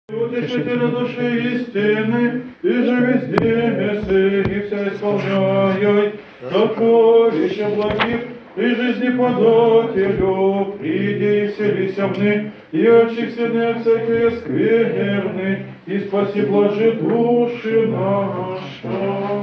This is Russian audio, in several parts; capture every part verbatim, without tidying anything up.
Утешителя души истины, и же везде месы, и вся исполняй, сокровища благих, и жизни подателю, приди и вселися вны, и очистены от всякие скверны, и спаси блажи души наша.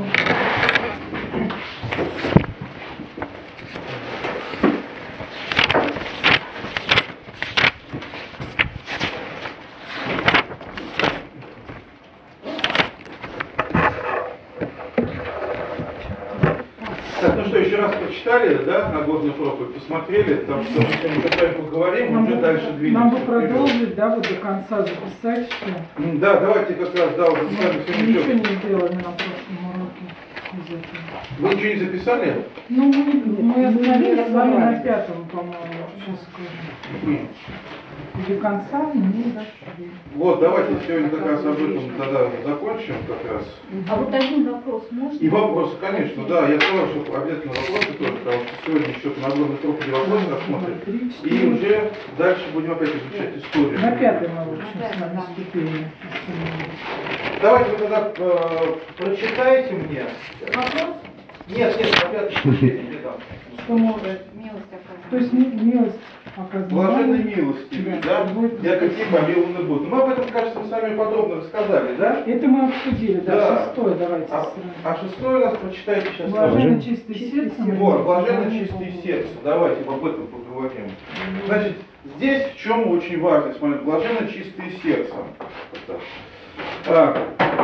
Так, ну что, еще раз прочитали, да, Нагорную проповедь, посмотрели, потому что мы сегодня с вами поговорим, нам уже бы, дальше двинемся. Нам бы продолжить, да, вот до конца записать, что... Да, давайте как раз, да, уже сами все ничего не сделали на прошлом уроке из этого. Вы ничего не записали? Ну, мы, мы остановились с вами на пятом, по-моему, сейчас скажем. И до конца мы не дошли. Вот, давайте сегодня как раз об этом тогда закончим как раз. А вот один вопрос можно? И вопросы, конечно, да, я сказал, что обязательно вопросы тоже, потому что сегодня еще на огромной проповеди вопросы рассмотрим. И уже дальше будем опять изучать историю. На пятый мы, в общем, с вами ступени. Давайте вы тогда э, прочитайте мне. Вопрос? Нет, нет, на пятой ступени, где там? Что может? Милость оказана. То есть милость оказана. Блаженной милости, да? Я каким помилованы будут. Мы об этом, кажется, мы с вами подробно рассказали, да? Это мы обсудили, да, да. Шестое давайте. А, а шестое у нас прочитайте сейчас. Блаженны чистые сердцем. Вот, блаженны чистые сердцем. Давайте об этом поговорим. Значит, здесь в чем очень важно, смотрите, блаженны чистые сердцем. А,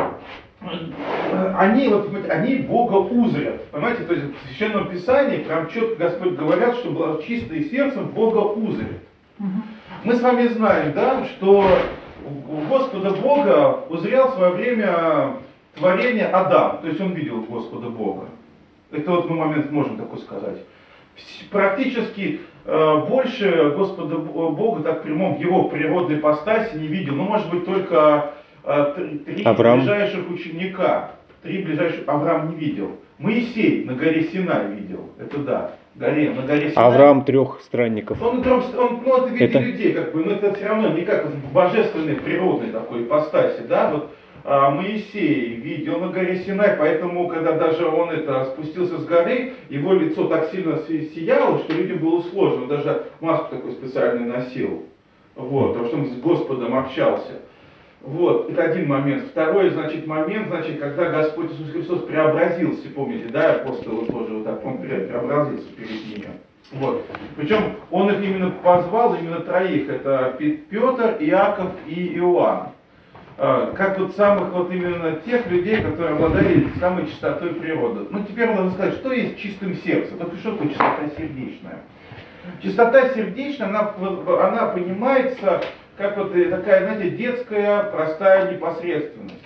они, вот, они Бога узрят, понимаете, то есть в Священном Писании прям четко Господь говорят, что чистые сердцем Бога узрят. Угу. Мы с вами знаем, да, что Господа Бога узрел в свое время творение Адам, то есть он видел Господа Бога. Это вот мы момент можем такой сказать. Практически э, больше Господа Бога так прямом в его природной ипостаси не видел, ну может быть только э, три Авраам. ближайших ученика. Три ближайших Авраам не видел. Моисей на горе Синай видел, это да. Горе, на горе Синай. Авраам трех странников. Он, он, он ну, это в виде это... людей, как бы, но это все равно не как в божественной, природной такой ипостаси, да, вот а, Моисей видел на горе Синай, поэтому, когда даже он это спустился с горы, его лицо так сильно сияло, что людям было сложно, он даже маску такую специальную носил, вот, потому что он с Господом общался. Вот, это один момент. Второй, значит, момент, значит, когда Господь Иисус Христос преобразился, помните, да, апостолы тоже вот так, он преобразился перед ними. Вот. Причем он их именно позвал, именно троих, это Петр, Иаков и Иоанн. Как вот самых вот именно тех людей, которые обладали самой чистотой природы. Ну, теперь надо сказать, что есть чистым сердцем. Так что такое чистота сердечная? Чистота сердечная, она, она понимается как вот такая, знаете, детская, простая непосредственность.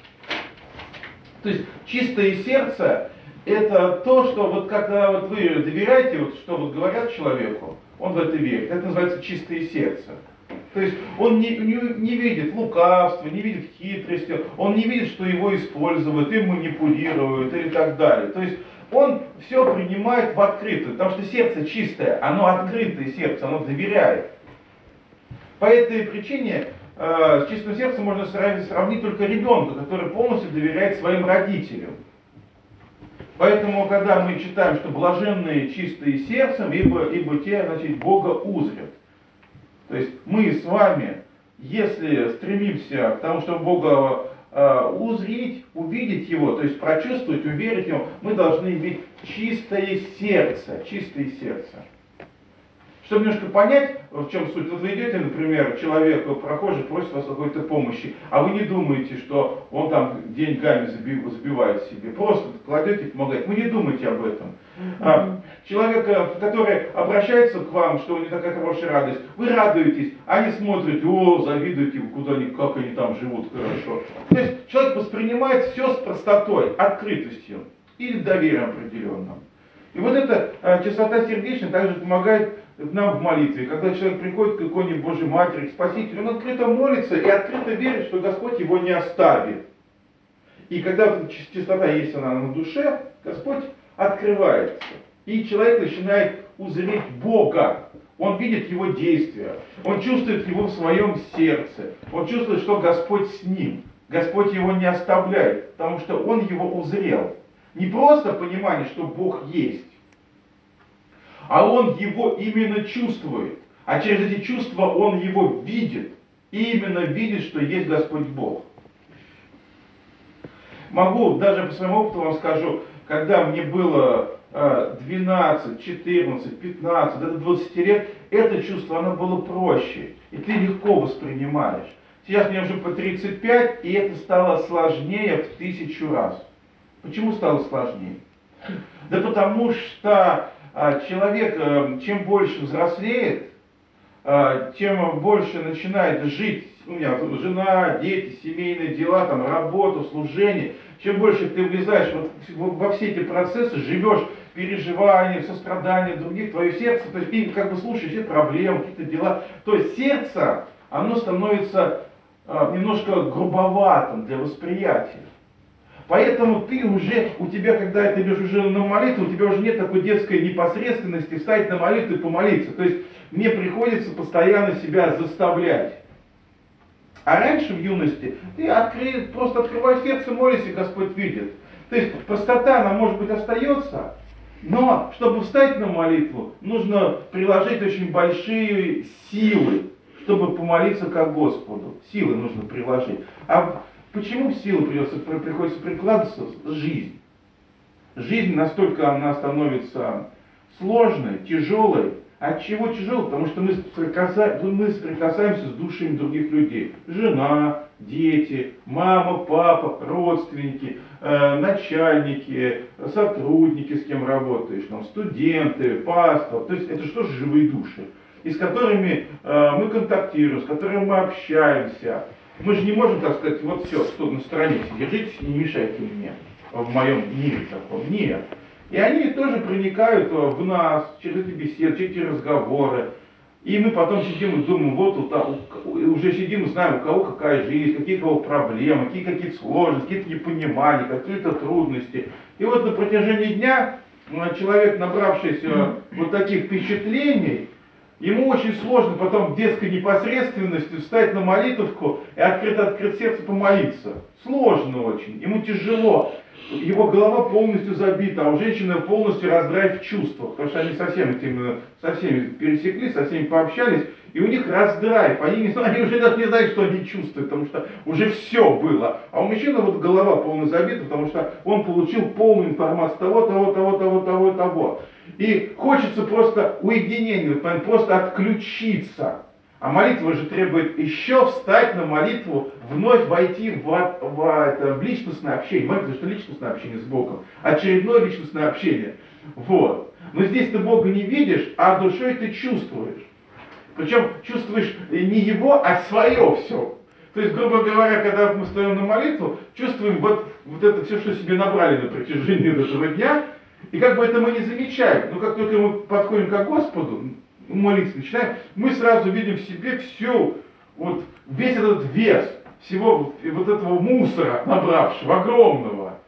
То есть чистое сердце это то, что вот когда вот вы доверяете, вот что вот говорят человеку, он в это верит. Это называется чистое сердце. То есть он не, не, не видит лукавства, не видит хитрости, он не видит, что его используют, им манипулируют и так далее. То есть он все принимает в открытую, потому что сердце чистое, оно открытое сердце, оно доверяет. По этой причине э, с чистым сердцем можно сравнить, сравнить только ребенка, который полностью доверяет своим родителям. Поэтому, когда мы читаем, что блаженные чистые сердцем, ибо, ибо те, значит, Бога узрят. То есть мы с вами, если стремимся к тому, чтобы Бога э, узреть, увидеть Его, то есть прочувствовать, уверить в Него, мы должны иметь чистое сердце, чистое сердце. Чтобы немножко понять, в чем суть, вот вы идете, например, человек, прохожий, просит вас какой-то помощи, а вы не думаете, что он там деньгами забивает себе, просто кладете и помогаете, вы не думаете об этом. А, человек, который обращается к вам, что у него такая хорошая радость, вы радуетесь, они смотрят, о, завидуете, куда они, как они там живут хорошо. То есть человек воспринимает все с простотой, открытостью или доверием определенным. И вот эта э, чистота сердечная также помогает нам в молитве. Когда человек приходит к иконе Божьей Матери, к Спасителю, он открыто молится и открыто верит, что Господь его не оставит. И когда вот эта чистота есть она на душе, Господь открывается. И человек начинает узреть Бога. Он видит его действия, он чувствует его в своем сердце, он чувствует, что Господь с ним. Господь его не оставляет, потому что он его узрел. Не просто понимание, что Бог есть, а он его именно чувствует. А через эти чувства он его видит. И именно видит, что есть Господь Бог. Могу, даже по своему опыту вам скажу, когда мне было двенадцать, четырнадцать, пятнадцать, до двадцати лет, это чувство, оно было проще. И ты легко воспринимаешь. Сейчас мне уже по тридцать пять, и это стало сложнее в тысячу раз. Почему стало сложнее? Да потому что а, человек, а, чем больше взрослеет, а, тем больше начинает жить. У меня вот, жена, дети, семейные дела, там, работа, служение. Чем больше ты влезаешь вот, во все эти процессы, живешь переживания, сострадания других, твое сердце, то есть ты как бы слушаешь все проблемы, какие-то дела, то есть сердце, оно становится а, немножко грубоватым для восприятия. Поэтому ты уже, у тебя, когда ты идешь уже на молитву, у тебя уже нет такой детской непосредственности встать на молитву и помолиться. То есть мне приходится постоянно себя заставлять. А раньше в юности ты откры, просто открывай сердце, молись, и Господь видит. То есть простота, она может быть остается, но чтобы встать на молитву, нужно приложить очень большие силы, чтобы помолиться как Господу. Силы нужно приложить. А почему силы придется, приходится прикладываться? Жизнь. Жизнь настолько она становится сложной, тяжелой. От чего тяжело? Потому что мы соприкасаемся, мы соприкасаемся с душами других людей. Жена, дети, мама, папа, родственники, э, начальники, сотрудники, с кем работаешь, там, студенты, пастор. То есть это что же живые души, и с которыми э, мы контактируем, с которыми мы общаемся. Мы же не можем, так сказать, вот все, что на стороне, держитесь, не мешайте мне в моем мире таком. Нет. И они тоже проникают в нас через эти беседы, через эти разговоры. И мы потом сидим и думаем, вот уже сидим и знаем, у кого какая жизнь, какие у кого проблемы, какие какие-то сложности, какие-то непонимания, какие-то трудности. И вот на протяжении дня человек, набравшийся вот таких впечатлений, ему очень сложно потом в детской непосредственности встать на молитвку и открыто-открыть сердце помолиться. Сложно очень, ему тяжело. Его голова полностью забита, а у женщины полностью раздрайв в чувствах, потому что они совсем этим, со всеми пересеклись, со всеми пообщались, и у них раздрайв, они, не, они уже даже не знают, что они чувствуют, потому что уже все было. А у мужчины вот голова полностью забита, потому что он получил полную информацию того, того, того, того, того, того. И хочется просто уединения, просто отключиться. А молитва же требует еще встать на молитву, вновь войти в, в, это, в личностное общение. Молитва, что личностное общение с Богом. Очередное личностное общение. Вот. Но здесь ты Бога не видишь, а душой ты чувствуешь. Причем чувствуешь не его, а свое все. То есть, грубо говоря, когда мы встаем на молитву, чувствуем вот, вот это все, что себе набрали на протяжении этого дня, и как бы это мы не замечаем. Но как только мы подходим к Господу, молиться начинаем, мы сразу видим в себе всю, вот, весь этот вес всего вот этого мусора набравшего, огромного.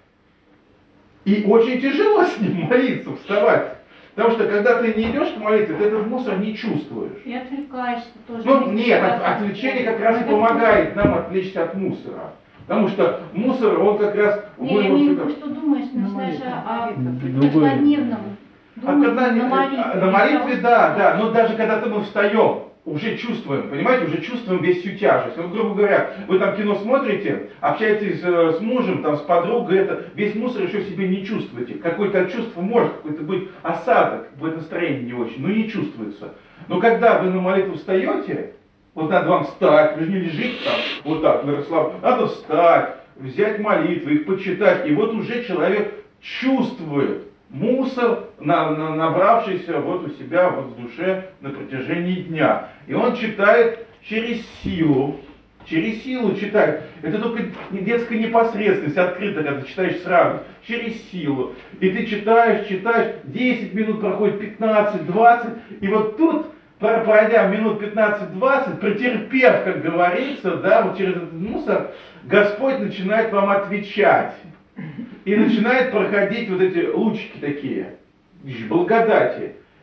И очень тяжело с ним молиться, вставать. Потому что когда ты не идешь к молитве, ты этот мусор не чувствуешь. И отвлекаешься тоже. Ну нет, от, отвлечение как раз и помогает нам отвлечься от мусора. Потому что мусор, он как раз... Не, я имею в виду, что думаешь, начинаешь о каждодневном. А когда, на молитве, на молитве да, да, но даже когда мы встаем, уже чувствуем, понимаете, уже чувствуем весь всю тяжесть. Вот, грубо говоря, вы там кино смотрите, общаетесь э, с мужем, там, с подругой, это, весь мусор еще в себе не чувствуете. Какое-то чувство может, какой-то быть осадок, будет настроение не очень, но не чувствуется. Но когда вы на молитву встаете, вот надо вам встать, вы же не лежите там вот так на расслаблении, надо встать, взять молитвы, их почитать, и вот уже человек чувствует мусор, на, на, набравшийся вот у себя вот в душе на протяжении дня. И он читает через силу, через силу читает. Это только детская непосредственность, открыто, когда ты читаешь сразу, через силу. И ты читаешь, читаешь, десять минут проходит, пятнадцать, двадцать, и вот тут, пройдя минут пятнадцать-двадцать, протерпев, как говорится, да, вот через этот мусор, Господь начинает вам отвечать. И начинает проходить вот эти лучики такие, благодати.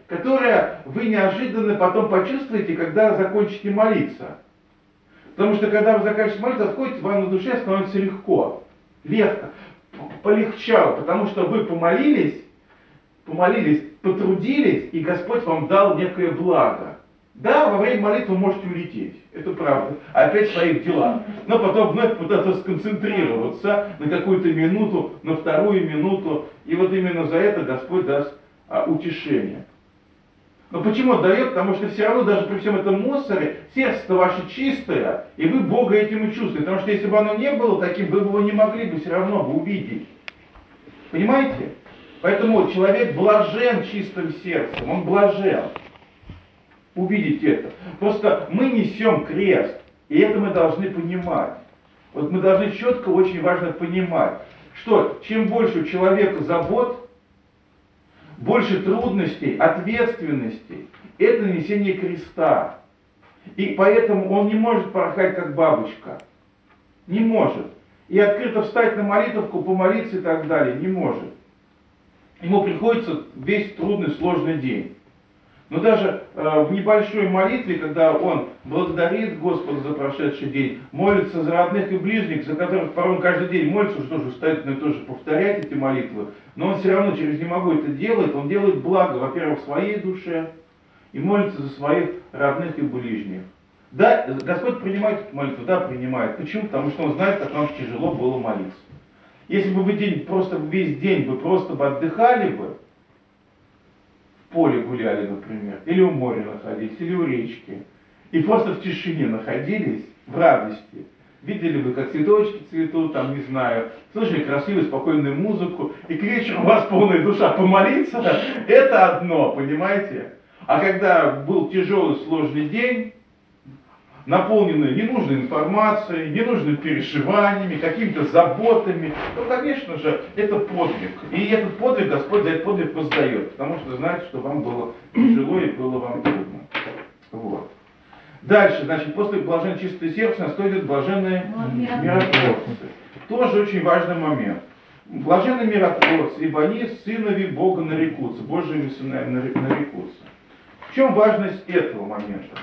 которое вы неожиданно потом почувствуете, когда закончите молиться. Потому что когда вы заканчиваете молиться, отходите, вам на душе становится легко, легко, полегчало, потому что вы помолились, помолились, потрудились, и Господь вам дал некое благо. Да, во время молитвы вы можете улететь, это правда, опять в своих делах, но потом вновь пытаться сконцентрироваться на какую-то минуту, на вторую минуту, и вот именно за это Господь даст а, утешение. Но почему дает? Потому что все равно даже при всем этом мусоре сердце-то ваше чистое, и вы Бога этим и чувствуете. Потому что если бы оно не было таким, вы бы его не могли бы все равно бы увидеть. Понимаете? Поэтому человек блажен чистым сердцем, он блажен. Увидеть это. Просто мы несем крест, и это мы должны понимать. Вот мы должны четко, очень важно понимать, что чем больше у человека забот, больше трудностей, ответственностей, это несение креста. И поэтому он не может порхать как бабочка. Не может. И открыто встать на молитвовку, помолиться и так далее. Не может. Ему приходится весь трудный, сложный день. Но даже э, в небольшой молитве, когда он благодарит Господа за прошедший день, молится за родных и ближних, за которых порой он каждый день молится, что тоже устает на то же повторять эти молитвы, но он все равно через «не могу» это делает, он делает благо, во-первых, своей душе и молится за своих родных и ближних. Да, Господь принимает эту молитву, да, принимает. Почему? Потому что он знает, как вам тяжело было молиться. Если бы вы день, просто весь день вы просто бы отдыхали бы, в поле гуляли, например, или у моря находились, или у речки, и просто в тишине находились, в радости, видели бы, как цветочки цветут, там, не знаю, слышали красивую, спокойную музыку, и к вечеру у вас полная душа помолиться, это одно, понимаете? А когда был тяжелый, сложный день, наполненный ненужной информацией, ненужными переживаниями, какими-то заботами, то, конечно же, это подвиг. И этот подвиг Господь за этот подвиг воздает, потому что знает, что вам было тяжело и было вам трудно. Вот. Дальше, значит, после блажен чистое сердце наступит блаженные миротворцы. Тоже очень важный момент. Блаженные миротворцы, ибо они сынови Бога нарекутся, Божьими сынами нарекутся. В чем важность этого момента?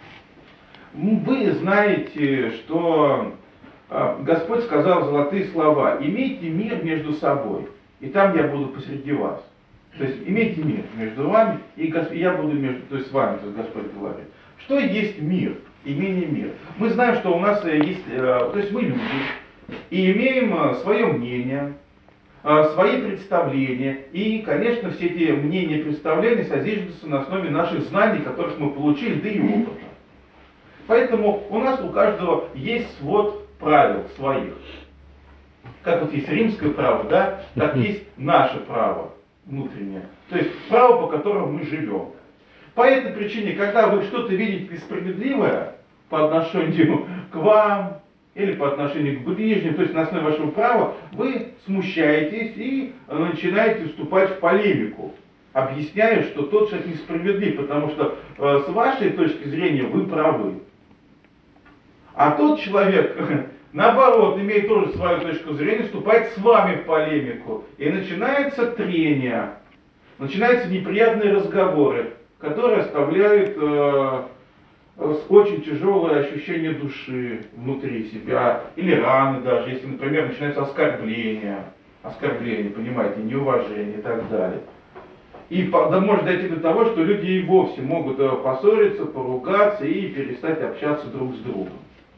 Вы знаете, что Господь сказал золотые слова: имейте мир между собой, и там я буду посреди вас. То есть имейте мир между вами, и я буду между, то есть с вами, то есть Господь говорит. Что есть мир, имение мир? Мы знаем, что у нас есть, то есть мы люди, и имеем свое мнение, свои представления, и, конечно, все эти мнения и представления содержатся на основе наших знаний, которых мы получили, да и опыта. Поэтому у нас у каждого есть свод правил своих. Как вот есть римское право, да, так есть наше право внутреннее. То есть право, по которому мы живем. По этой причине, когда вы что-то видите несправедливое по отношению к вам или по отношению к ближним, то есть на основе вашего права, вы смущаетесь и начинаете вступать в полемику, объясняя, что тот человек несправедлив, потому что э, с вашей точки зрения вы правы. А тот человек, наоборот, имеет тоже свою точку зрения, вступает с вами в полемику. И начинается трение, начинаются неприятные разговоры, которые оставляют э, очень тяжелое ощущение души внутри себя, или раны даже, если, например, начинается оскорбление, оскорбление, понимаете, неуважение и так далее. И да, может дойти до того, что люди и вовсе могут поссориться, поругаться и перестать общаться друг с другом.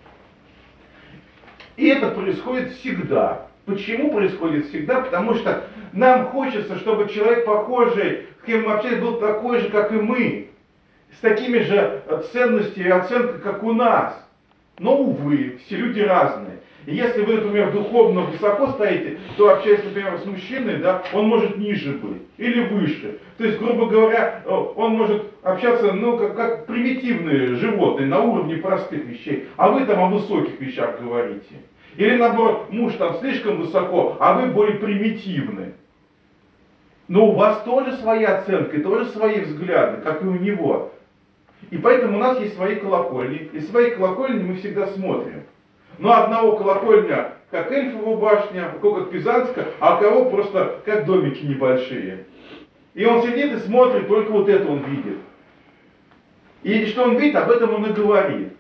И это происходит всегда. Почему происходит всегда? Потому что нам хочется, чтобы человек похожий, с кем мы общаемся, был такой же, как и мы. С такими же ценностями и оценкой, как у нас. Но, увы, все люди разные. И если вы, например, духовно высоко стоите, то, общаясь, например, с мужчиной, да, он может ниже быть или выше. То есть, грубо говоря, он может общаться, ну, как, как примитивные животные, на уровне простых вещей, а вы там о высоких вещах говорите. Или, наоборот, муж там слишком высоко, а вы более примитивны. Но у вас тоже своя оценка, и тоже свои взгляды, как и у него. И поэтому у нас есть свои колокольни, и свои колокольни мы всегда смотрим. Но одного колокольня, как Эльфова башня, у кого как Пизанская, а у кого просто как домики небольшие. И он сидит и смотрит, только вот это он видит. И что он видит, об этом он и говорит.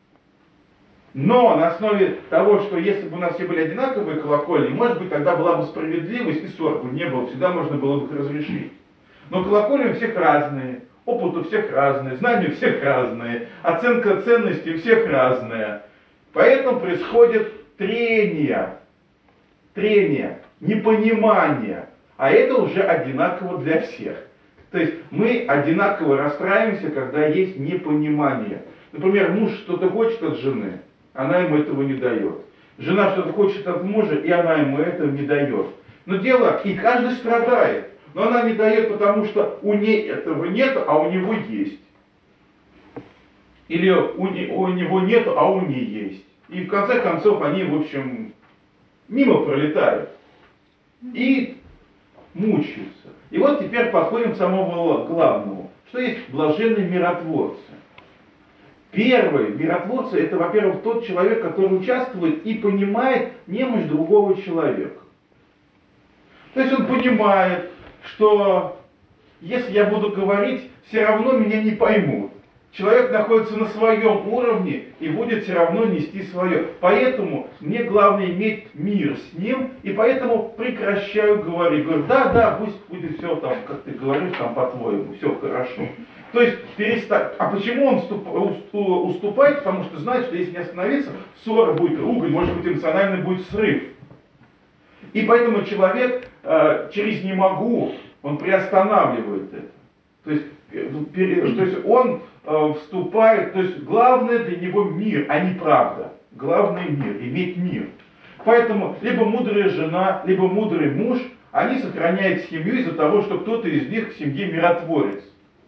Но на основе того, что если бы у нас все были одинаковые колокольни, может быть, тогда была бы справедливость, и ссор бы не было, всегда можно было бы их разрешить. Но колокольни у всех разные, опыт у всех разный, знания у всех разные, оценка ценностей у всех разная. Поэтому происходит трение, трение, непонимание, а это уже одинаково для всех. То есть мы одинаково расстраиваемся, когда есть непонимание. Например, муж что-то хочет от жены, она ему этого не дает. Жена что-то хочет от мужа, и она ему этого не дает. Но дело, и каждый страдает. Но она не дает, потому что у ней этого нет, а у него есть. Или у, не, у него нет, а у ней есть. И в конце концов они, в общем, мимо пролетают. И мучаются. И вот теперь подходим к самому главному. Что есть блаженные миротворцы? Первый миротворцы — это, во-первых, тот человек, который участвует и понимает немощь другого человека. То есть он понимает, что если я буду говорить, все равно меня не поймут. Человек находится на своем уровне и будет все равно нести свое. Поэтому мне главное иметь мир с ним, и поэтому прекращаю говорить. Говорю, да, да, пусть будет все там, как ты говоришь, там по-твоему, все хорошо. То есть перестать. А почему он уступает? Потому что знает, что если не остановиться, ссора будет, ругань, может быть, эмоциональный будет срыв. И поэтому человек э, через «не могу», он приостанавливает это. То есть, э, то есть он э, вступает, то есть главное для него мир, а не правда. Главный мир, иметь мир. Поэтому либо мудрая жена, либо мудрый муж, они сохраняют семью из-за того, что кто-то из них в семье миротворец.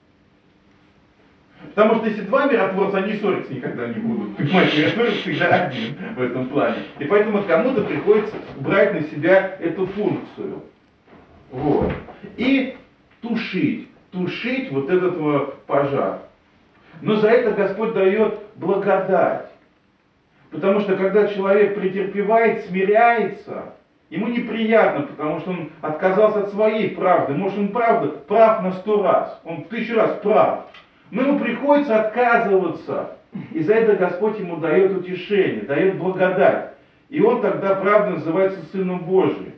Потому что если два миротворца, они ссориться никогда не будут. Понимаете, миротворец всегда один в этом плане. И поэтому кому-то приходится брать на себя эту функцию. Вот. И тушить, тушить вот этот вот пожар. Но за это Господь дает благодать. Потому что когда человек претерпевает, смиряется, ему неприятно, потому что он отказался от своей правды. Может, он правда прав на сто раз, он в тысячу раз прав. Но ему приходится отказываться. И за это Господь ему дает утешение, дает благодать. И он тогда, правда, называется Сыном Божиим.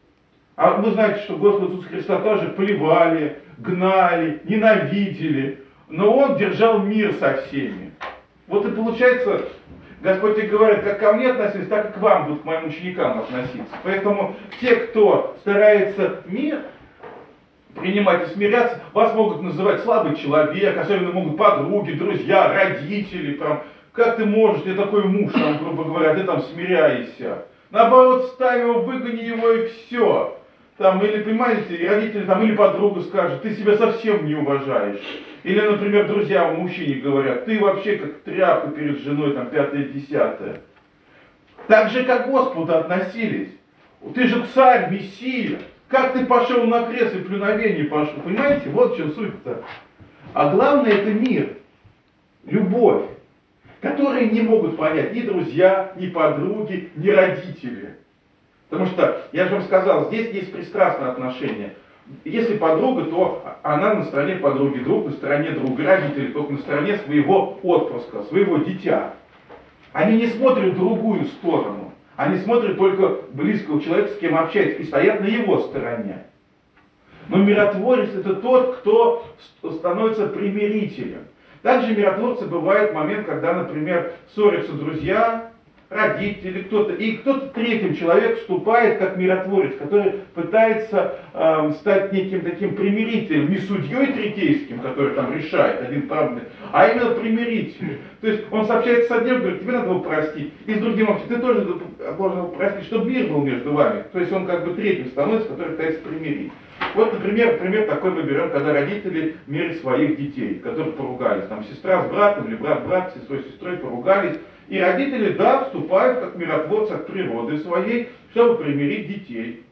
А вы знаете, что Господа Иисуса Христа тоже плевали, гнали, ненавидели. Но Он держал мир со всеми. Вот и получается, Господь и говорит, как ко мне относились, так и к вам будут, к моим ученикам относиться. Поэтому те, кто старается мир принимать и смиряться, вас могут называть слабый человек, особенно могут подруги, друзья, родители, там, как ты можешь, ты такой муж, там, грубо говоря, ты там смиряешься. Наоборот, ставь его, выгони его и все. Там, или, понимаете, и родители, там, или подруга скажет, ты себя совсем не уважаешь. Или, например, друзья у мужчине говорят, ты вообще как тряпка перед женой, там, пятое-десятое. Так же, как к Господу относились. Ты же царь, мессия. Как ты пошел на крест и плюновение пошел? Понимаете, вот в чем суть-то. А главное это мир, любовь, которые не могут понять ни друзья, ни подруги, ни родители. Потому что, я же вам сказал, здесь есть пристрастное отношение. Если подруга, то она на стороне подруги, друг на стороне друга, родители только на стороне своего отпрыска, своего дитя. Они не смотрят в другую сторону. Они смотрят только близкого человека, с кем общаются, и стоят на его стороне. Но миротворец это тот, кто становится примирителем. Также миротворцы бывает момент, когда, например, ссорятся друзья, родители, кто-то, и кто-то третьим человек вступает как миротворец, который пытается э, стать неким таким примирителем, не судьей третейским, который там решает один правильный, а именно примирителем. То есть он сообщается с одним, говорит, тебе надо его простить, и с другим вообще, ты тоже должен его простить, чтобы мир был между вами. То есть он как бы третьим становится, который пытается примирить. Вот, например, пример такой мы берем, когда родители мирят своих детей, которые поругались. Там сестра с братом или брат-брат с сестрой с сестрой поругались. И родители, да, вступают как миротворцы от природы своей, чтобы примирить детей.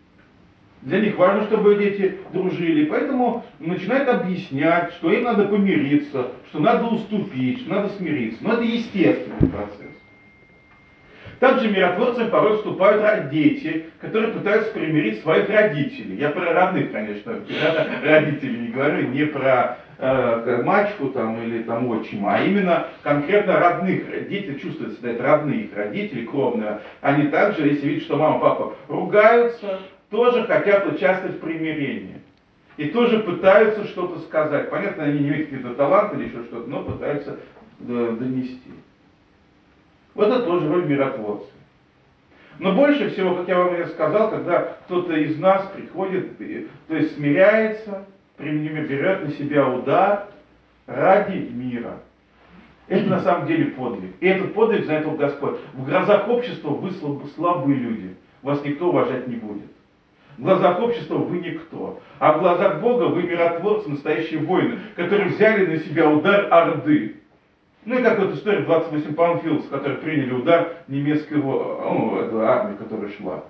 Для них важно, чтобы дети дружили, поэтому начинают объяснять, что им надо помириться, что надо уступить, что надо смириться. Но это естественный процесс. Также миротворцами порой вступают дети, которые пытаются примирить своих родителей. Я про родных, конечно, родителей не говорю, не про э, мачеху там, или там отчима, а именно конкретно родных. Дети чувствуют себя, это родные их родители, кровные. Они также, если видят, что мама, папа ругаются, тоже хотят участвовать в примирении. И тоже пытаются что-то сказать. Понятно, они не видят какие-то таланты или еще что-то, но пытаются э, донести. Вот это тоже роль миротворца. Но больше всего, как я вам уже сказал, когда кто-то из нас приходит, то есть смиряется, берет на себя удар ради мира. Это на самом деле подвиг. И этот подвиг знает только Господь. В глазах общества вы слабые люди. Вас никто уважать не будет. В глазах общества вы никто. А в глазах Бога вы миротворцы, настоящие воины, которые взяли на себя удар орды. Ну и как вот история двадцать восемь панфиловцев, которые приняли удар немецкого, ну, этой армии, которая шла.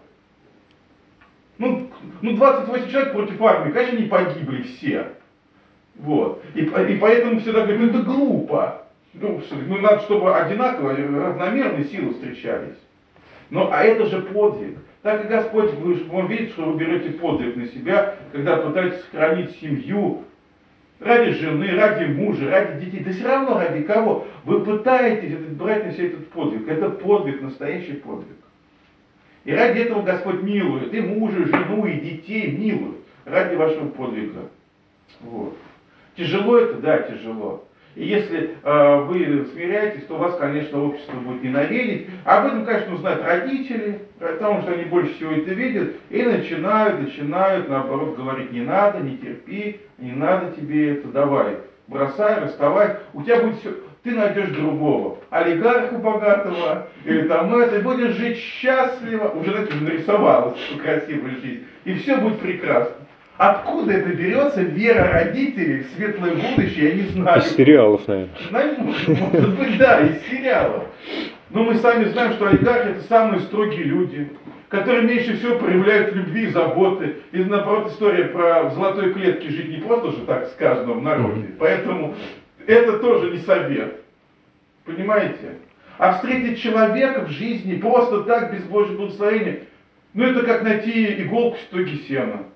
Ну, ну, двадцать восемь человек против армии, конечно, не погибли все. Вот. И, и поэтому всегда говорят, ну это глупо. Ну, ну, надо, чтобы одинаково, равномерные силы встречались. Но, а это же подвиг. Так и Господь, вы, Он видит, что вы берете подвиг на себя, когда пытаетесь сохранить семью, ради жены, ради мужа, ради детей, да все равно ради кого. Вы пытаетесь брать на себя этот подвиг. Это подвиг, настоящий подвиг. И ради этого Господь милует и мужа, и жену, и детей милует. Ради вашего подвига. Вот. Тяжело это? Да, тяжело. И если э, вы смиряетесь, то вас, конечно, общество будет ненавидеть. Об этом, конечно, узнают родители, потому что они больше всего это видят. И начинают, начинают, наоборот, говорить, не надо, не терпи, не надо тебе это, давай, бросай, расставай. У тебя будет все, ты найдешь другого, олигарха богатого, или там это, и будешь жить счастливо. Уже это нарисовалось, что красивая жизнь. И все будет прекрасно. Откуда это берется вера родителей в светлое будущее, я не знаю. Из сериалов, наверное. Может быть, да, из сериалов. Но мы сами знаем, что олигархи это самые строгие люди, которые меньше всего проявляют любви и заботы. И наоборот, история про в золотой клетке жить не просто же так сказано в народе. Поэтому это тоже не совет. Понимаете? А встретить человека в жизни просто так, без Божьего благословения, ну это как найти иголку в стоге сена.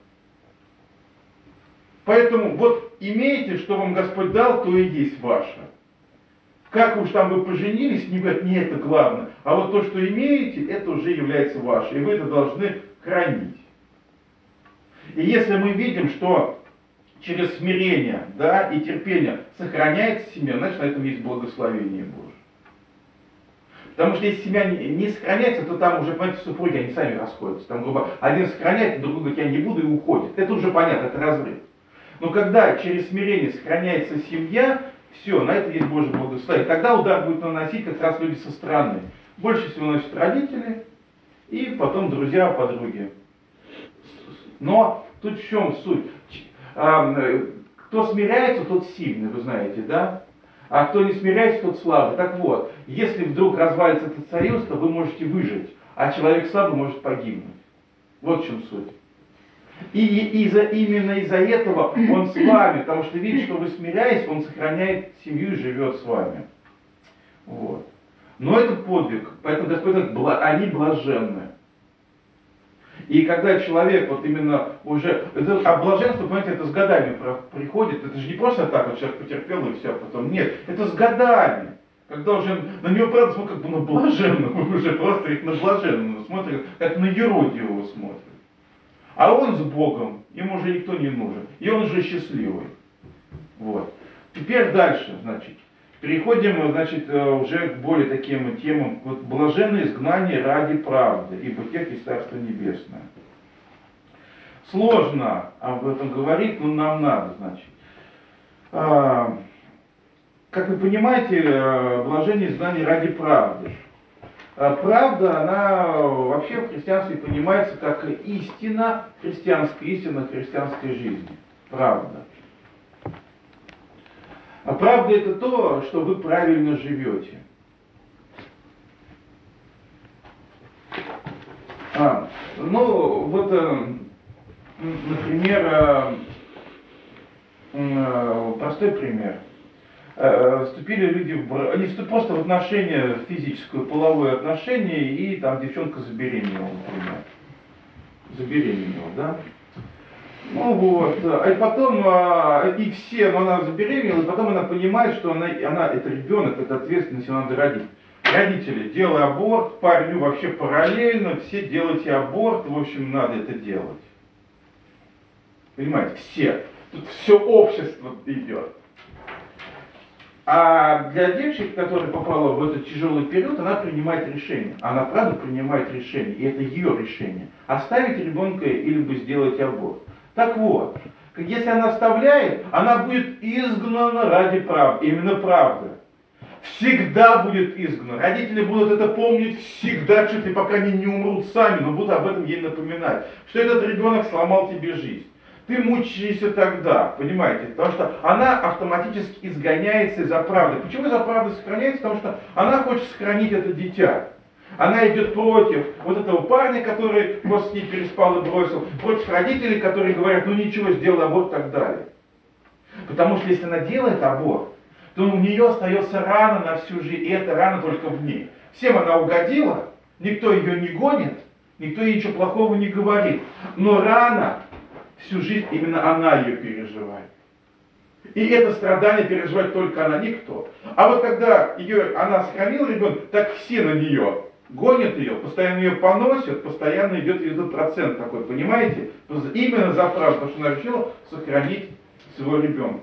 Поэтому вот имейте, что вам Господь дал, то и есть ваше. Как уж там вы поженились, не говорят, не это главное. А вот то, что имеете, это уже является ваше. И вы это должны хранить. И если мы видим, что через смирение, да, и терпение сохраняется семья, значит на этом есть благословение Божие. Потому что если семья не, не сохраняется, то там уже, понимаете, супруги, они сами расходятся. Там, грубо, один сохраняет, другой говорит, я не буду, и уходит. Это уже понятно, это разрыв. Но когда через смирение сохраняется семья, все, на это есть Божье благословение. Тогда удар будет наносить как раз люди со стороны. Больше всего носят родители и потом друзья, подруги. Но тут в чем суть? Кто смиряется, тот сильный, вы знаете, да? А кто не смиряется, тот слабый. Так вот, если вдруг развалится этот союз, то вы можете выжить, а человек слабый может погибнуть. Вот в чем суть. И, и из-за, именно из-за этого он с вами, потому что видит, что вы смиряетесь, он сохраняет семью и живет с вами. Вот. Но это подвиг, поэтому Господь говорит, они блаженны. И когда человек вот именно уже, это, а блаженство, понимаете, это с годами приходит, это же не просто так, вот человек потерпел и все, потом нет, это с годами. Когда уже на него, правда, смотрят как бы на блаженного, уже просто их на блаженного смотрят, как на юродивого смотрят. А он с Богом, ему уже никто не нужен. И он уже счастливый. Вот. Теперь дальше, значит, переходим, значит, уже к более таким темам. Вот, блаженное изгнание ради правды, ибо тех есть Царство Небесное. Сложно об этом говорить, но нам надо, значит. А, как вы понимаете, блаженное изгнание ради правды. Правда, она вообще в христианстве понимается как истина, христианская истина христианской жизни. Правда. А правда это то, что вы правильно живете. А, ну, вот, например, простой пример. э, вступили люди в, они вступ, просто в отношения, физическое, половое отношение, и там девчонка забеременела, например. Забеременела, да? Ну вот, и потом, и все, но она забеременела, и потом она понимает, что она, она это ребенок, это ответственность, ее надо родить. Родители, делай аборт, парню вообще параллельно, все делайте аборт, в общем, надо это делать. Понимаете, все. Тут все общество идет. А для девочки, которая попала в этот тяжелый период, она принимает решение. Она правда принимает решение, и это ее решение. Оставить ребенка или бы сделать аборт. Так вот, если она оставляет, она будет изгнана ради правды. Именно правда. Всегда будет изгнана. Родители будут это помнить всегда, чуть ли пока они не умрут сами, но будут об этом ей напоминать. Что этот ребенок сломал тебе жизнь. Ты мучаешься тогда, понимаете? Потому что она автоматически изгоняется из-за правды. Почему из-за правды сохраняется? Потому что она хочет сохранить это дитя. Она идет против вот этого парня, который просто с ней переспал и бросил, против родителей, которые говорят, ну ничего, сделай аборт и так далее. Потому что если она делает аборт, то у нее остается рана на всю жизнь, и эта рана только в ней. Всем она угодила, никто ее не гонит, никто ей ничего плохого не говорит. Но рана, всю жизнь именно она ее переживает. И это страдание переживает только она, никто. А вот когда ее, она сохранила ребенка, так все на нее гонят ее, постоянно ее поносят, постоянно идет этот процент такой, понимаете? Именно за правду, потому что она решила сохранить своего ребенка.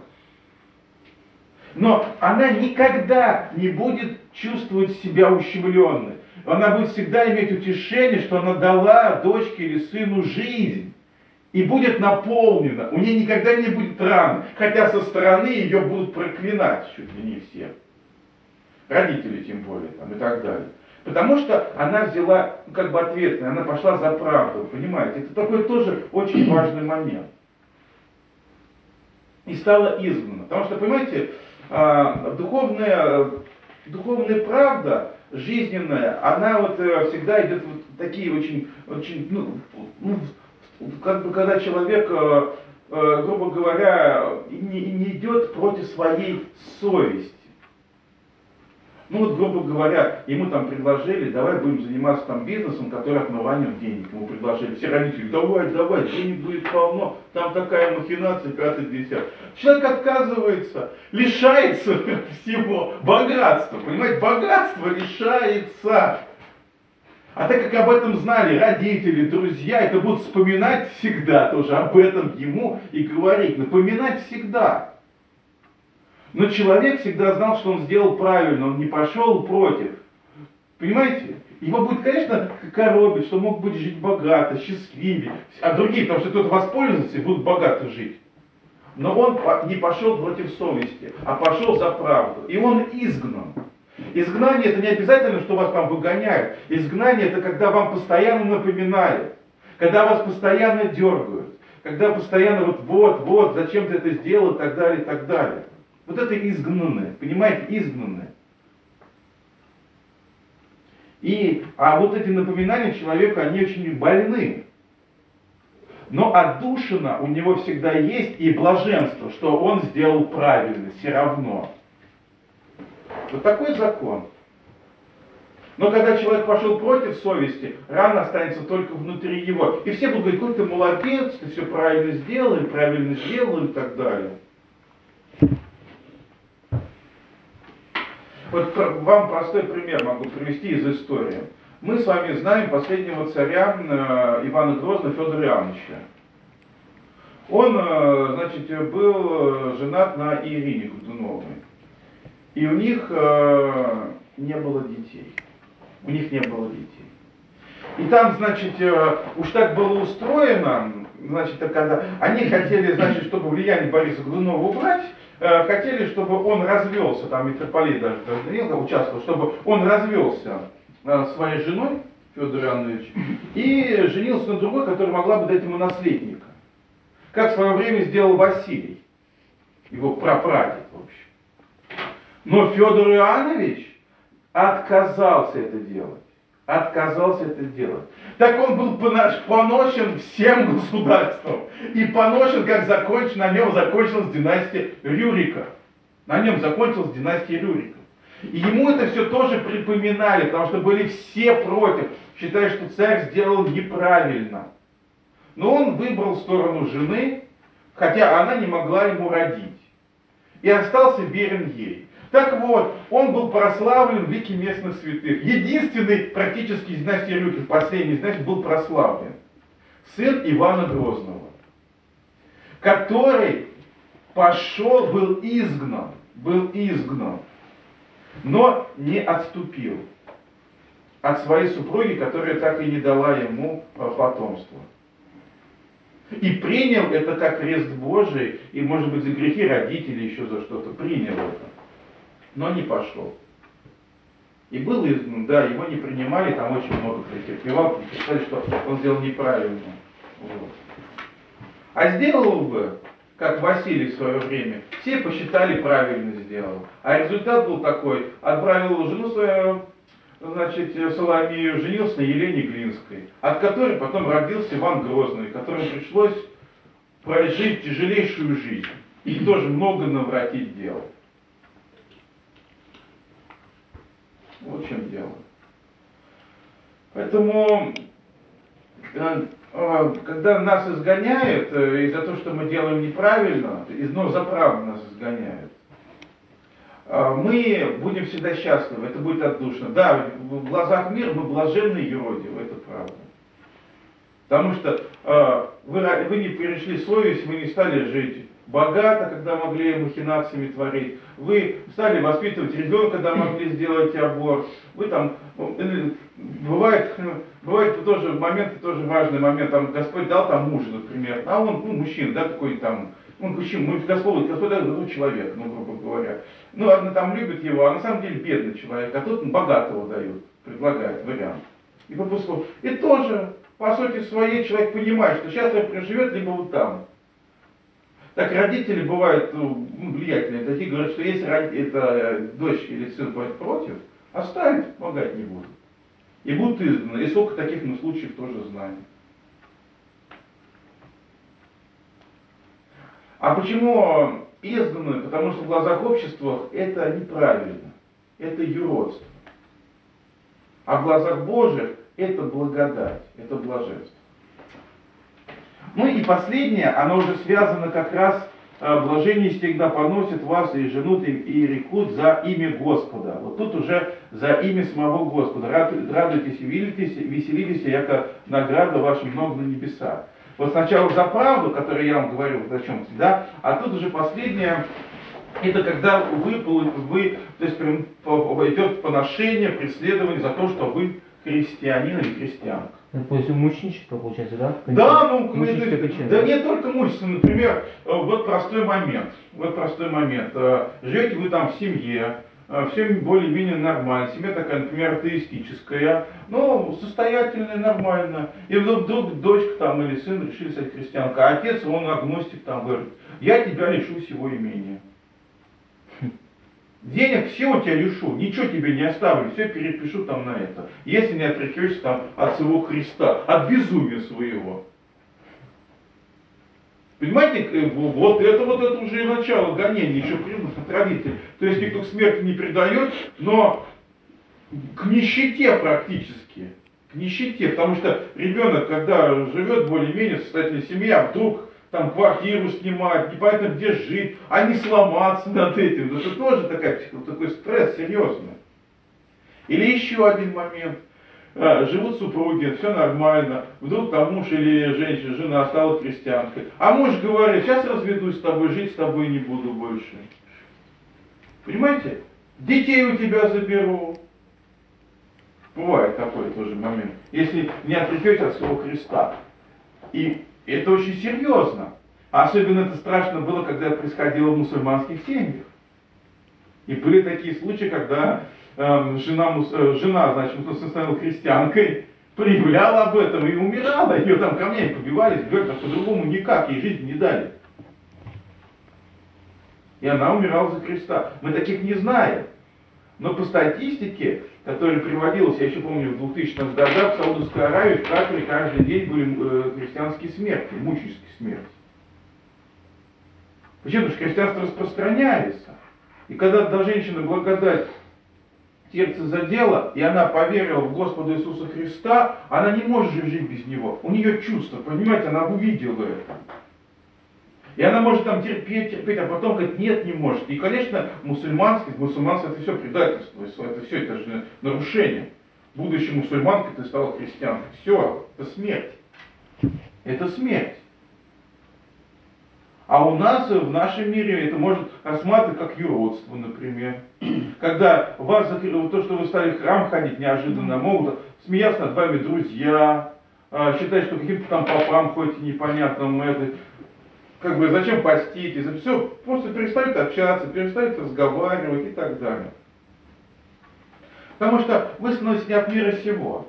Но она никогда не будет чувствовать себя ущемленной. Она будет всегда иметь утешение, что она дала дочке или сыну жизнь. И будет наполнена. У нее никогда не будет раны. Хотя со стороны ее будут проклинать чуть ли не все. Родители тем более там, и так далее. Потому что она взяла, ну, как бы ответственность, она пошла за правду, понимаете? Это такой тоже очень важный момент. И стала изгнана. Потому что, понимаете, духовная, духовная правда, жизненная, она вот всегда идет вот такие очень, очень, ну, ну как бы когда человек, грубо говоря, не, не идет против своей совести. Ну вот, грубо говоря, ему там предложили, давай будем заниматься там бизнесом, который отмыванием денег. Ему предложили, все родители, давай, давай, денег будет полно, там такая махинация, пятый, десятый. Человек отказывается, лишается всего богатства, понимаете, богатство лишается. А так как об этом знали родители, друзья, это будут вспоминать всегда тоже об этом ему и говорить, напоминать всегда. Но человек всегда знал, что он сделал правильно, он не пошел против. Понимаете? Его будет, конечно, коробить, что мог быть жить богато, счастливее, а другие, потому что кто-то воспользуется и будут богато жить. Но он не пошел против совести, а пошел за правду. И он изгнан. Изгнание это не обязательно, что вас там выгоняют. Изгнание это когда вам постоянно напоминают, когда вас постоянно дергают, когда постоянно вот, вот, вот, зачем ты это сделал и так далее, и так далее. Вот это изгнанные, понимаете, изгнанные. И, а вот эти напоминания человека, они очень больны. Но отдушина у него всегда есть и блаженство, что он сделал правильно, все равно. Вот такой закон. Но когда человек пошел против совести, рана останется только внутри его. И все будут говорить, какой ты молодец, ты все правильно сделал, правильно сделал и так далее. Вот вам простой пример могу привести из истории. Мы с вами знаем последнего царя Ивана Грозного Федора Иоанновича. Он, значит, был женат на Ирине Годуновой. И у них не было детей. У них не было детей. И там, значит, уж так было устроено, значит, когда они хотели, значит, чтобы влияние Бориса Годунова убрать, хотели, чтобы он развелся, там митрополит даже Даниил участвовал, чтобы он развелся своей женой, Федор Иоаннович, и женился на другой, которая могла бы дать ему наследника. Как в свое время сделал Василий, его прапрадед, в общем. Но Федор Иоаннович отказался это делать. Отказался это делать. Так он был поношен всем государством. И поношен, как закончен, на нем закончилась династия Рюрика. На нем закончилась династия Рюриков. И ему это все тоже припоминали, потому что были все против, считая, что царь сделал неправильно. Но он выбрал сторону жены, хотя она не могла ему родить. И остался верен ей. Так вот, он был прославлен в лике местных святых. Единственный практически из династии Рюриков, последний из династии, был прославлен. Сын Ивана Грозного, который пошел, был изгнан, был изгнан, но не отступил от своей супруги, которая так и не дала ему потомства. И принял это как крест Божий, и, может быть, за грехи родителей, еще за что-то, принял это, но не пошел. И был изгнан, да, его не принимали, там очень много претерпевал, считали, что он сделал неправильно. Вот. А сделал бы, как Василий в свое время, все посчитали правильно сделал. А результат был такой: отправил жену свою, значит, Соломею, женился на Елене Глинской, от которой потом родился Иван Грозный, которому пришлось прожить тяжелейшую жизнь и тоже много навратить дел. Вот в чем дело. Поэтому, когда нас изгоняют из-за того, что мы делаем неправильно, но за правду нас изгоняют, мы будем всегда счастливы, это будет отдушно. Да, в глазах мира мы блаженные юродивы, это правда. Потому что э, вы, вы не перешли совесть, вы не стали жить богато, когда могли махинациями творить. Вы стали воспитывать ребенка, когда могли сделать аборт. Вы там, бывает, бывает тоже моменты, тоже важный момент, там Господь дал там мужа, например, а он, ну, мужчина, да, какой-то там, он мужчина, мы Господь, Господь дал, ну, человек, ну, грубо говоря. Ну, ладно, там любит его, а на самом деле бедный человек, а тут богатого дают, предлагает вариант. И попускал. И тоже, по сути своей, человек понимает, что сейчас он проживет, либо вот там. Так родители бывают, ну, влиятельные, такие говорят, что если эта дочь или сын будет против, оставить, помогать не будут. И будут изгнаны. И сколько таких мы случаев тоже знаем. А почему изгнаны? Потому что в глазах общества это неправильно. Это юродство. А в глазах Божьих это благодать, это блаженство. Ну и последнее, оно уже связано как раз, блажение всегда поносят вас и женут и рекут за имя Господа. Вот тут уже за имя самого Господа. Радуйтесь и веселитесь, яко награда ваша много на небесах. Вот сначала за правду, которую я вам говорю, вот о чем-то, да, а тут уже последнее, это когда вы, вы то есть идет поношение, преследование за то, что вы христианин или христианка. То есть мученичество получается, да? Да, ну, есть, да не только мученичество, например, вот простой момент, вот простой момент, живете вы там в семье, все более-менее нормально, семья такая, например, атеистическая, но состоятельная, нормально, и вдруг, вдруг дочка там или сын решили стать христианкой, а отец, он агностик, там говорит, я тебя лишу всего имения. Денег все у тебя лишу, ничего тебе не оставлю, все перепишу там на это. Если не отрекешься там от своего Христа, от безумия своего. Понимаете, вот это вот это уже и начало гонения, еще придут от родителей. То есть никто к смерти не предает, но к нищете практически. К нищете, потому что ребенок, когда живет более-менее в состоятельной семье, а вдруг там квартиру снимать, непонятно где жить, а не сломаться над этим. Это тоже такая, такой стресс серьезный. Или еще один момент. Живут супруги, все нормально. Вдруг там муж или женщина, жена стала христианкой. А муж говорит, сейчас разведусь с тобой, жить с тобой не буду больше. Понимаете? Детей у тебя заберу. Бывает такой тоже момент. Если не отрекетесь от своего Христа. И это очень серьезно. Особенно это страшно было, когда это происходило в мусульманских семьях. И были такие случаи, когда э, жена, э, жена, значит, становилась христианкой, проявляла об этом и умирала. Ее там камнями побивали, говорят, а по-другому никак, ей жизнь не дали. И она умирала за Христа. Мы таких не знаем. Но по статистике, которая приводилась, я еще помню, в двухтысячных годах в Саудовской Аравии в Катаре каждый день были э, христианские смерти, мученические смерти. Почему? Потому что христианство распространяется. И когда до женщины благодать сердце задело, и она поверила в Господа Иисуса Христа, она не может же жить без Него. У нее чувство, понимаете, она увидела это. И она может там терпеть, терпеть, а потом говорит, нет, не может. И, конечно, мусульманский, мусульманство это все предательство, это все, это же нарушение. Будучи мусульманкой, ты стала христианкой. Все, это смерть. Это смерть. А у нас, в нашем мире, это может рассматривать как юродство, например. Когда вас, то, что вы стали в храм ходить неожиданно, могут смеяться над вами друзья, считать, что каким-то там попам ходите непонятным, это, как бы зачем поститесь, все, просто перестают общаться, перестают разговаривать и так далее. Потому что вы становитесь не от мира сего.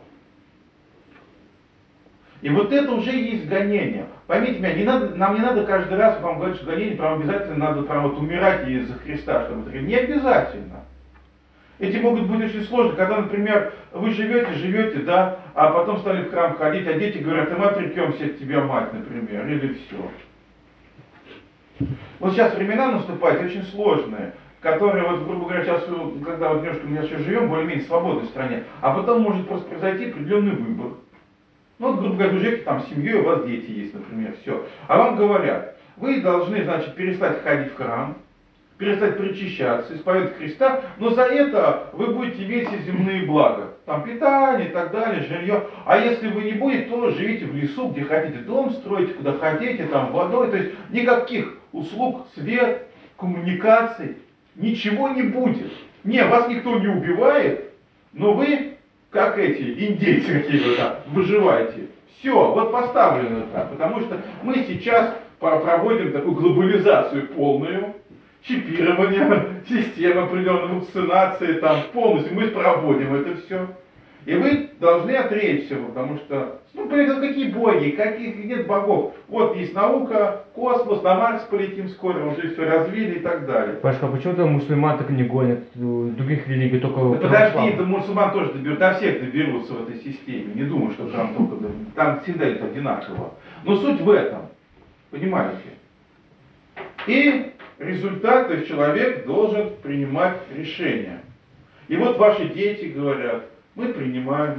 И вот это уже есть гонение. Поймите меня, не надо, нам не надо каждый раз вам говорить, что гонение прям обязательно надо прям вот умирать из-за Христа, чтобы это не обязательно. Эти могут быть очень сложны, когда, например, вы живете, живете, да, а потом стали в храм ходить, а дети говорят, и мы отрекемся от тебя, мать, например, или все. Вот сейчас времена наступают очень сложные, которые, вот, грубо говоря, сейчас, когда вот немножко мы сейчас живем в более-менее свободной стране, а потом может просто произойти определенный выбор. Ну, вот, грубо говоря, вы живете там с семьей, у вас дети есть, например, все. А вам говорят, вы должны, значит, перестать ходить в храм, перестать причащаться, исповедовать Христа, но за это вы будете иметь все земные блага. Там питание и так далее, жилье. А если вы не будете, то живите в лесу, где хотите, дом строите, куда хотите, там водой. То есть никаких услуг, свет, коммуникаций, ничего не будет. Не, вас никто не убивает, но вы, как эти индейцы какие-то там, выживаете. Все, вот поставлено так, потому что мы сейчас проводим такую глобализацию полную, чипирование, система определенной вакцинации, там полностью мы проводим это все. И вы должны отречься, потому что, ну, какие боги, каких нет богов. Вот есть наука, космос, на Марс полетим скоро, уже все развили и так далее. Пашка, а почему-то мусульман так не гонят, других религий только да подожди, до мусульман тоже доберутся, до всех доберутся в этой системе. Не думаю, что там только, там всегда это одинаково. Но суть в этом, понимаете? И результат, то есть человек должен принимать решения. И вот ваши дети говорят, мы принимаем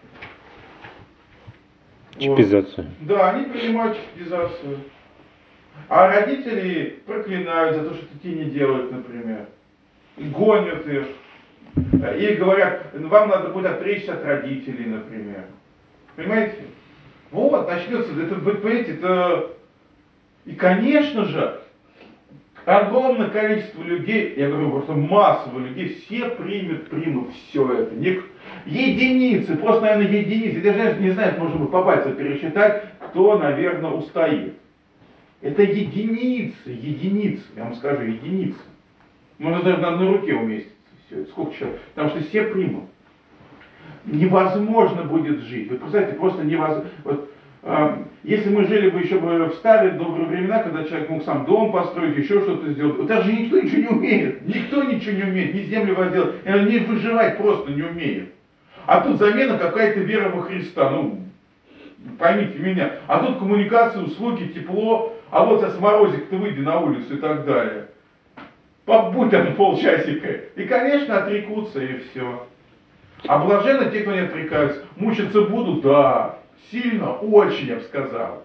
чипизацию. Вот. Да, они принимают чипизацию. А родители проклинают за то, что те не делают, например. Гонят их. И говорят, вам надо будет отречься от родителей, например. Понимаете? Вот, начнется, это, вы понимаете, это... И, конечно же, огромное количество людей, я говорю, просто массово людей, все примут, примут все это. Не, единицы, просто, наверное, единицы. Я даже не знаю, можно бы по пальцам пересчитать, кто, наверное, устоит. Это единицы, единицы, я вам скажу, единицы. Можно даже на одной руке уместиться все это. Сколько человек? Потому что все примут. Невозможно будет жить. Вы представляете, просто невозможно. Вот, если мы жили бы еще бы в старые добрые времена, когда человек мог сам дом построить, еще что-то сделать, вот даже никто ничего не умеет, никто ничего не умеет, ни землю возделать, не выживать просто не умеет. А тут замена какая-то вера во Христа, ну, поймите меня, а тут коммуникации, услуги, тепло, а вот сейчас морозик, ты выйди на улицу и так далее. Побудь там полчасика, и, конечно, отрекутся и все. А блаженно те, кто не отрекаются, мучиться будут, да. Сильно, очень, я бы сказал.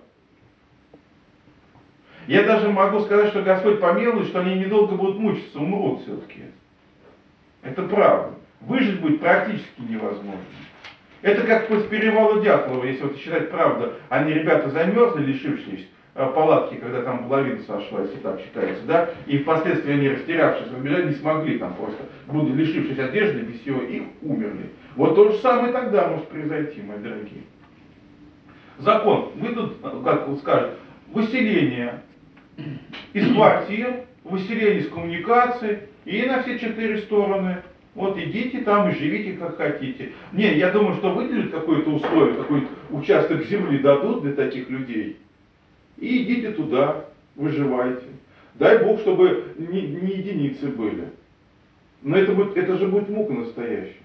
Я даже могу сказать, что Господь помилует, что они недолго будут мучиться, умрут все-таки. Это правда. Выжить будет практически невозможно. Это как после перевала Дятлова, если вот считать правду, они, ребята, замерзли, лишившись палатки, когда там лавина сошла, если так считается, да, и впоследствии они, растерявшись, разбежать не смогли там просто, будут лишившись одежды, без всего, их умерли. Вот то же самое тогда может произойти, мои дорогие. Закон. Вы тут, как скажут, выселение из квартир, выселение из коммуникаций и на все четыре стороны. Вот идите там и живите как хотите. Не, я думаю, что выделят какое-то условие, какой-то участок земли дадут для таких людей. И идите туда, выживайте. Дай Бог, чтобы не, не единицы были. Но это, будет, это же будет мука настоящая.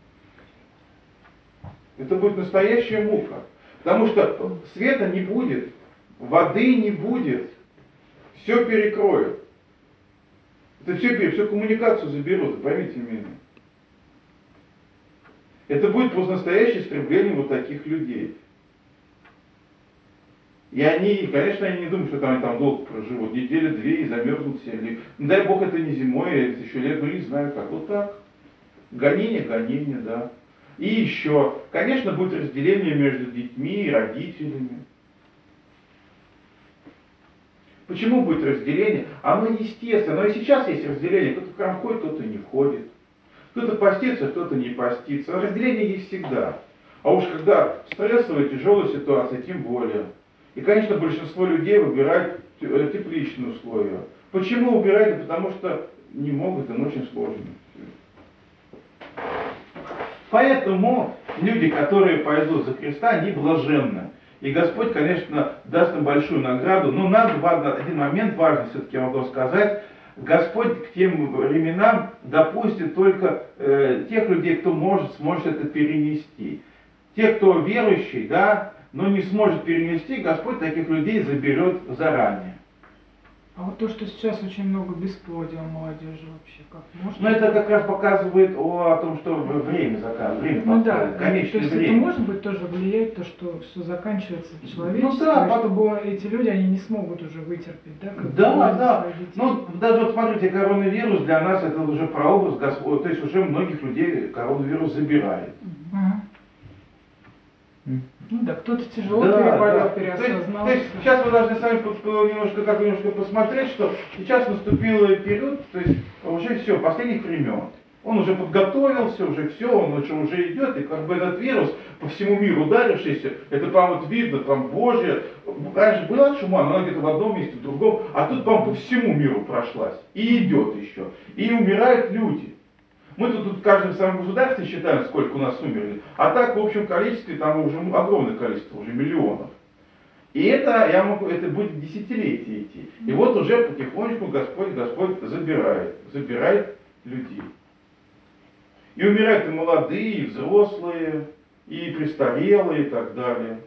Это будет настоящая мука. Потому что света не будет, воды не будет, все перекроют. Это все, всю коммуникацию заберут, поймите меня. Это будет просто настоящее истребление вот таких людей. И они, конечно, они не думают, что там они там долго проживут, неделю-две и замерзнут все. Или, ну, дай бог, это не зимой, это еще лет, ну не знаю как, вот так. Гонение, гонение, да. И еще, конечно, будет разделение между детьми и родителями. Почему будет разделение? Оно естественно, оно и сейчас есть разделение. Кто-то в храм ходит, кто-то не ходит. Кто-то постится, кто-то не постится. Разделение есть всегда. А уж когда стрессовая, тяжелая ситуация, тем более. И, конечно, большинство людей выбирает тепличные условия. Почему выбирают? Да потому что не могут, им очень сложно. Поэтому люди, которые пойдут за Христа, они блаженны. И Господь, конечно, даст им большую награду. Но надо один момент важный все-таки я могу сказать. Господь к тем временам допустит только э, тех людей, кто может, сможет это перенести. Те, кто верующий, да, но не сможет перенести, Господь таких людей заберет заранее. А вот то, что сейчас очень много бесплодия у молодежи вообще, как можно? Ну это как раз показывает о, о том, что время заказывает, время ну, подходит, да, конечное то есть время. это может быть тоже влияет, то, что все заканчивается человечеством, ну, да, и под... чтобы эти люди, они не смогут уже вытерпеть, да? Как да, да. Ну даже вот смотрите, коронавирус для нас это уже прообраз Господь, то есть уже многих людей коронавирус забирает. Угу. Ну да, кто-то тяжело да, переболел, да. переосознал. То есть, то есть сейчас вы должны сами немножко, так, немножко посмотреть, что сейчас наступил период, то есть уже все, последних времен. Он уже подготовился, уже все, он уже, уже идет, и как бы этот вирус по всему миру ударившийся, это, по-моему, вот видно, там, Божье, раньше была чума, но она где-то в одном месте, в другом, а тут, по-моему, по всему миру прошлась, и идет еще, и умирают люди. Мы тут, тут в каждом самом государстве считаем, сколько у нас умерли, а так в общем количестве там уже огромное количество, уже миллионов. И это, я могу, это будет десятилетие идти. И вот уже потихонечку Господь, Господь забирает, забирает людей. И умирают и молодые, и взрослые, и престарелые, и так далее.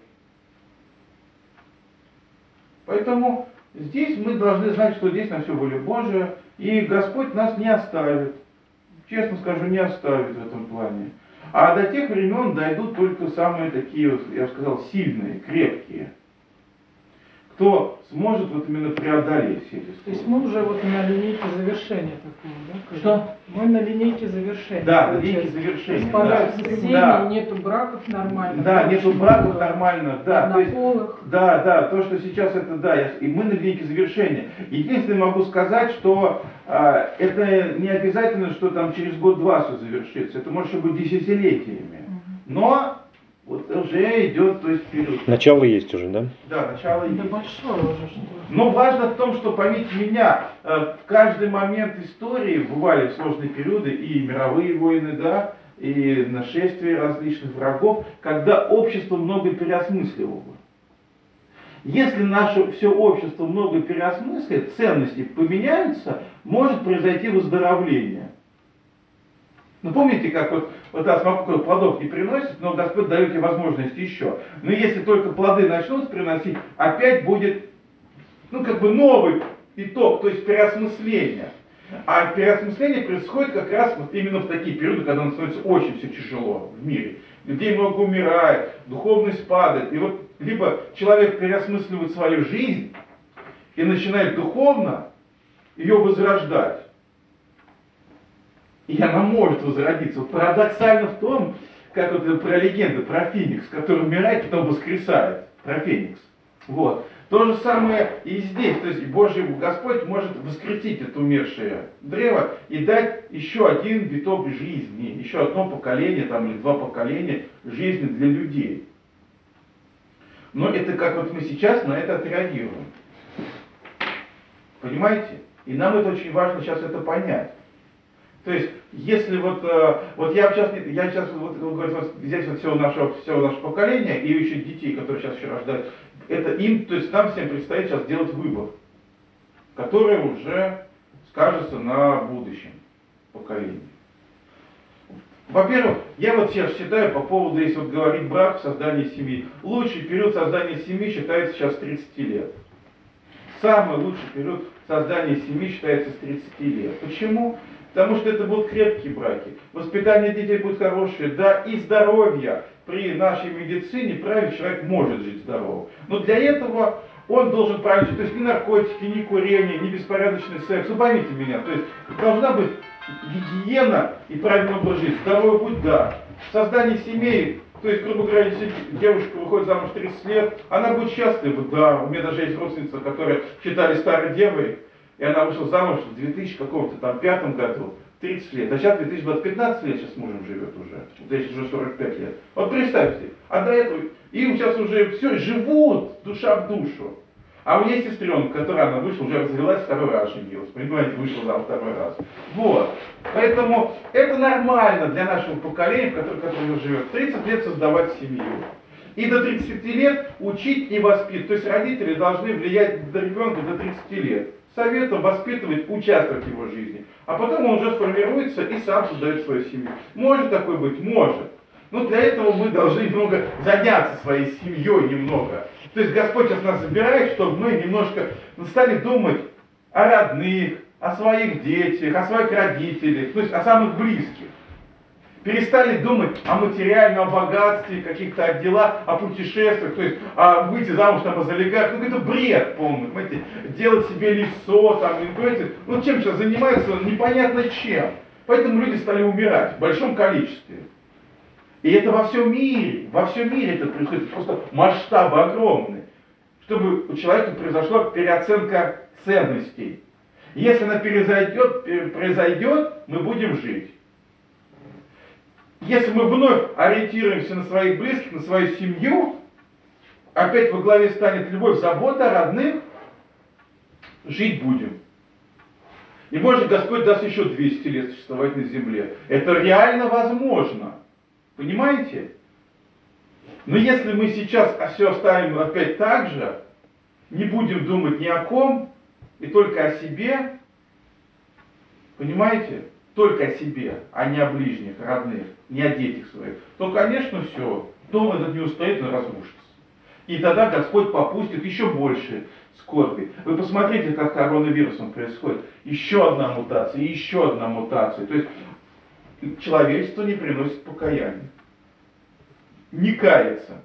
Поэтому здесь мы должны знать, что здесь на все воля Божия, и Господь нас не оставит. Честно скажу, не оставит в этом плане. А до тех времен дойдут только самые такие, я бы сказал, сильные, крепкие. Кто сможет вот именно преодолеть все эти сложности. То есть мы уже вот на линейке завершения такого, да? Что? Мы на линейке завершения. Да, на линейке завершения. Распадаются Да. семьи, да. нету браков нормально. Да, нету браков нормально. Да, то есть, да, да, то, что сейчас это, да, я, и мы на линейке завершения. Единственное могу сказать, что а, это не обязательно, что там через год-два все завершится. Это может быть десятилетиями. Но вот уже идет, то есть вперед. Начало есть уже, да? Да, начало есть. Да большое уже что. Но важно в том, что, поймите меня, в каждый момент истории бывали сложные периоды, и мировые войны, да, и нашествия различных врагов, когда общество много переосмысливало. Если наше все общество много переосмыслит, ценности поменяются, может произойти выздоровление. Ну помните, как вот, вот раз сколько плодов не приносит, но Господь дает тебе возможность еще. Но если только плоды начнут приносить, опять будет, ну как бы новый итог, то есть переосмысление. А переосмысление происходит как раз вот именно в такие периоды, когда становится очень все тяжело в мире. Людей много умирает, духовность падает. И вот либо человек переосмысливает свою жизнь и начинает духовно ее возрождать. И она может возродиться. Вот парадоксально в том, как вот про легенду, про Феникс, который умирает, потом воскресает. Про Феникс. Вот. То же самое и здесь. То есть Божий Господь может воскресить это умершее древо и дать еще один виток жизни, еще одно поколение там, или два поколения жизни для людей. Но это как вот мы сейчас на это отреагируем. Понимаете? И нам это очень важно сейчас это понять. То есть, если вот, вот я сейчас, я сейчас вот, вот здесь вот всего нашего, всего нашего поколения и еще детей, которые сейчас еще рождают, это им, то есть нам всем предстоит сейчас делать выбор, который уже скажется на будущем поколении. Во-первых, я вот сейчас считаю по поводу, если вот говорить брак, создание семьи, лучший период создания семьи считается сейчас тридцать лет. самый лучший период создания семьи считается с тридцати лет. Почему? Потому что это будут крепкие браки. Воспитание детей будет хорошее, да, и здоровье. При нашей медицине правильный человек может жить здорово. Но для этого он должен правильно жить. То есть ни наркотики, ни курение, ни беспорядочный секс. Вы поймите меня. То есть должна быть гигиена и правильный образ жизни. Здоровый путь, да. Создание семей. То есть, грубо говоря, если девушка выходит замуж в тридцать лет, она будет счастлива, да. У меня даже есть родственница, которая считали старой девой, и она вышла замуж в две тысячи каком-то там пятом году, тридцать лет. А сейчас две тысячи двадцать, пятнадцать лет сейчас с мужем живет уже. Вот здесь уже сорок пять лет. Вот представьте, а до этого им сейчас уже все живут душа в душу. А у меня есть сестренка, которая она вышла, уже развелась, второй раз женилась. Понимаете, вышла замуж второй раз. Вот. Поэтому это нормально для нашего поколения, в котором, которое живет. В тридцать лет создавать семью. И до тридцати лет учить и воспитывать. То есть родители должны влиять на ребенка до тридцати лет. Советом воспитывать, участвовать в его жизни. А потом он уже сформируется и сам создает свою семью. Может такое быть? Может. Но для этого мы должны немного заняться своей семьей немного. То есть Господь сейчас нас забирает, чтобы мы немножко стали думать о родных, о своих детях, о своих родителях, то есть о самых близких. Перестали думать о материальном богатстве, каких-то делах, о путешествиях, то есть о выйти замуж там из олигархов. Ну это бред полный, понимаете, делать себе лицо, там, понимаете, ну чем сейчас занимаются, непонятно чем. Поэтому люди стали умирать в большом количестве. И это во всем мире, во всем мире это происходит, просто масштабы огромные, чтобы у человека произошла переоценка ценностей. Если она произойдет, произойдет, мы будем жить. Если мы вновь ориентируемся на своих близких, на свою семью, опять во главе станет любовь, забота о родных, жить будем. И может Господь даст еще двести лет существовать на земле. Это реально возможно. Понимаете? Но если мы сейчас все оставим опять так же, не будем думать ни о ком, и только о себе, понимаете? Только о себе, а не о ближних, родных, не о детях своих, то, конечно, все, дом этот не устоит, он разрушится. И тогда Господь попустит еще больше скорби. Вы посмотрите, как коронавирусом происходит. Еще одна мутация, еще одна мутация. То есть человечество не приносит покаяния. Не кается.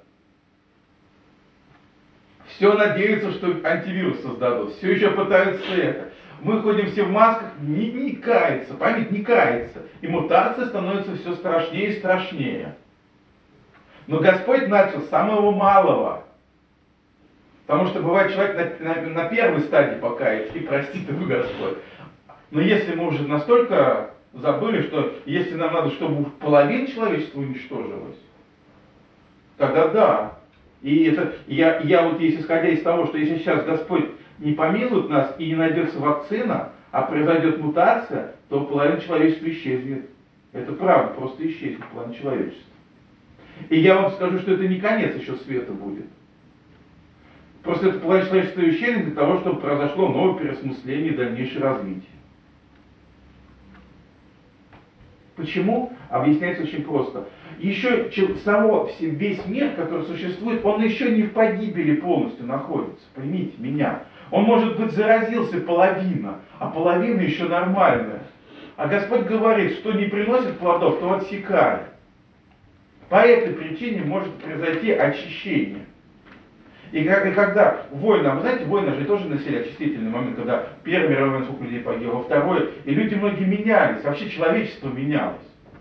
Все надеются, что антивирус создадут. Все еще пытаются это. Мы ходим все в масках, не, не кается, память не кается. И мутация становится все страшнее и страшнее. Но Господь начал с самого малого. Потому что бывает человек на, на, на первой стадии покаяться, и простит его Господь. Но если мы уже настолько забыли, что если нам надо, чтобы половина человечества уничтожилась, тогда да. И это, я, я вот есть, исходя из того, что если сейчас Господь не помилует нас и не найдется вакцина, а произойдет мутация, то половина человечества исчезнет. Это правда, просто исчезнет половина человечества. И я вам скажу, что это не конец еще света будет. Просто это половина человечества исчезнет для того, чтобы произошло новое переосмысление и дальнейшее развитие. Почему? Объясняется очень просто. Еще само, весь мир, который существует, он еще не в погибели полностью находится. Поймите меня. Он, может быть, заразился половина, а половина еще нормальная. А Господь говорит, что не приносит плодов, то отсекает. По этой причине может произойти очищение. И, и когда война, вы знаете, война же тоже носили очистительный момент, когда Первая мировая война, сколько людей погибло, второй, и люди многие менялись, вообще человечество менялось.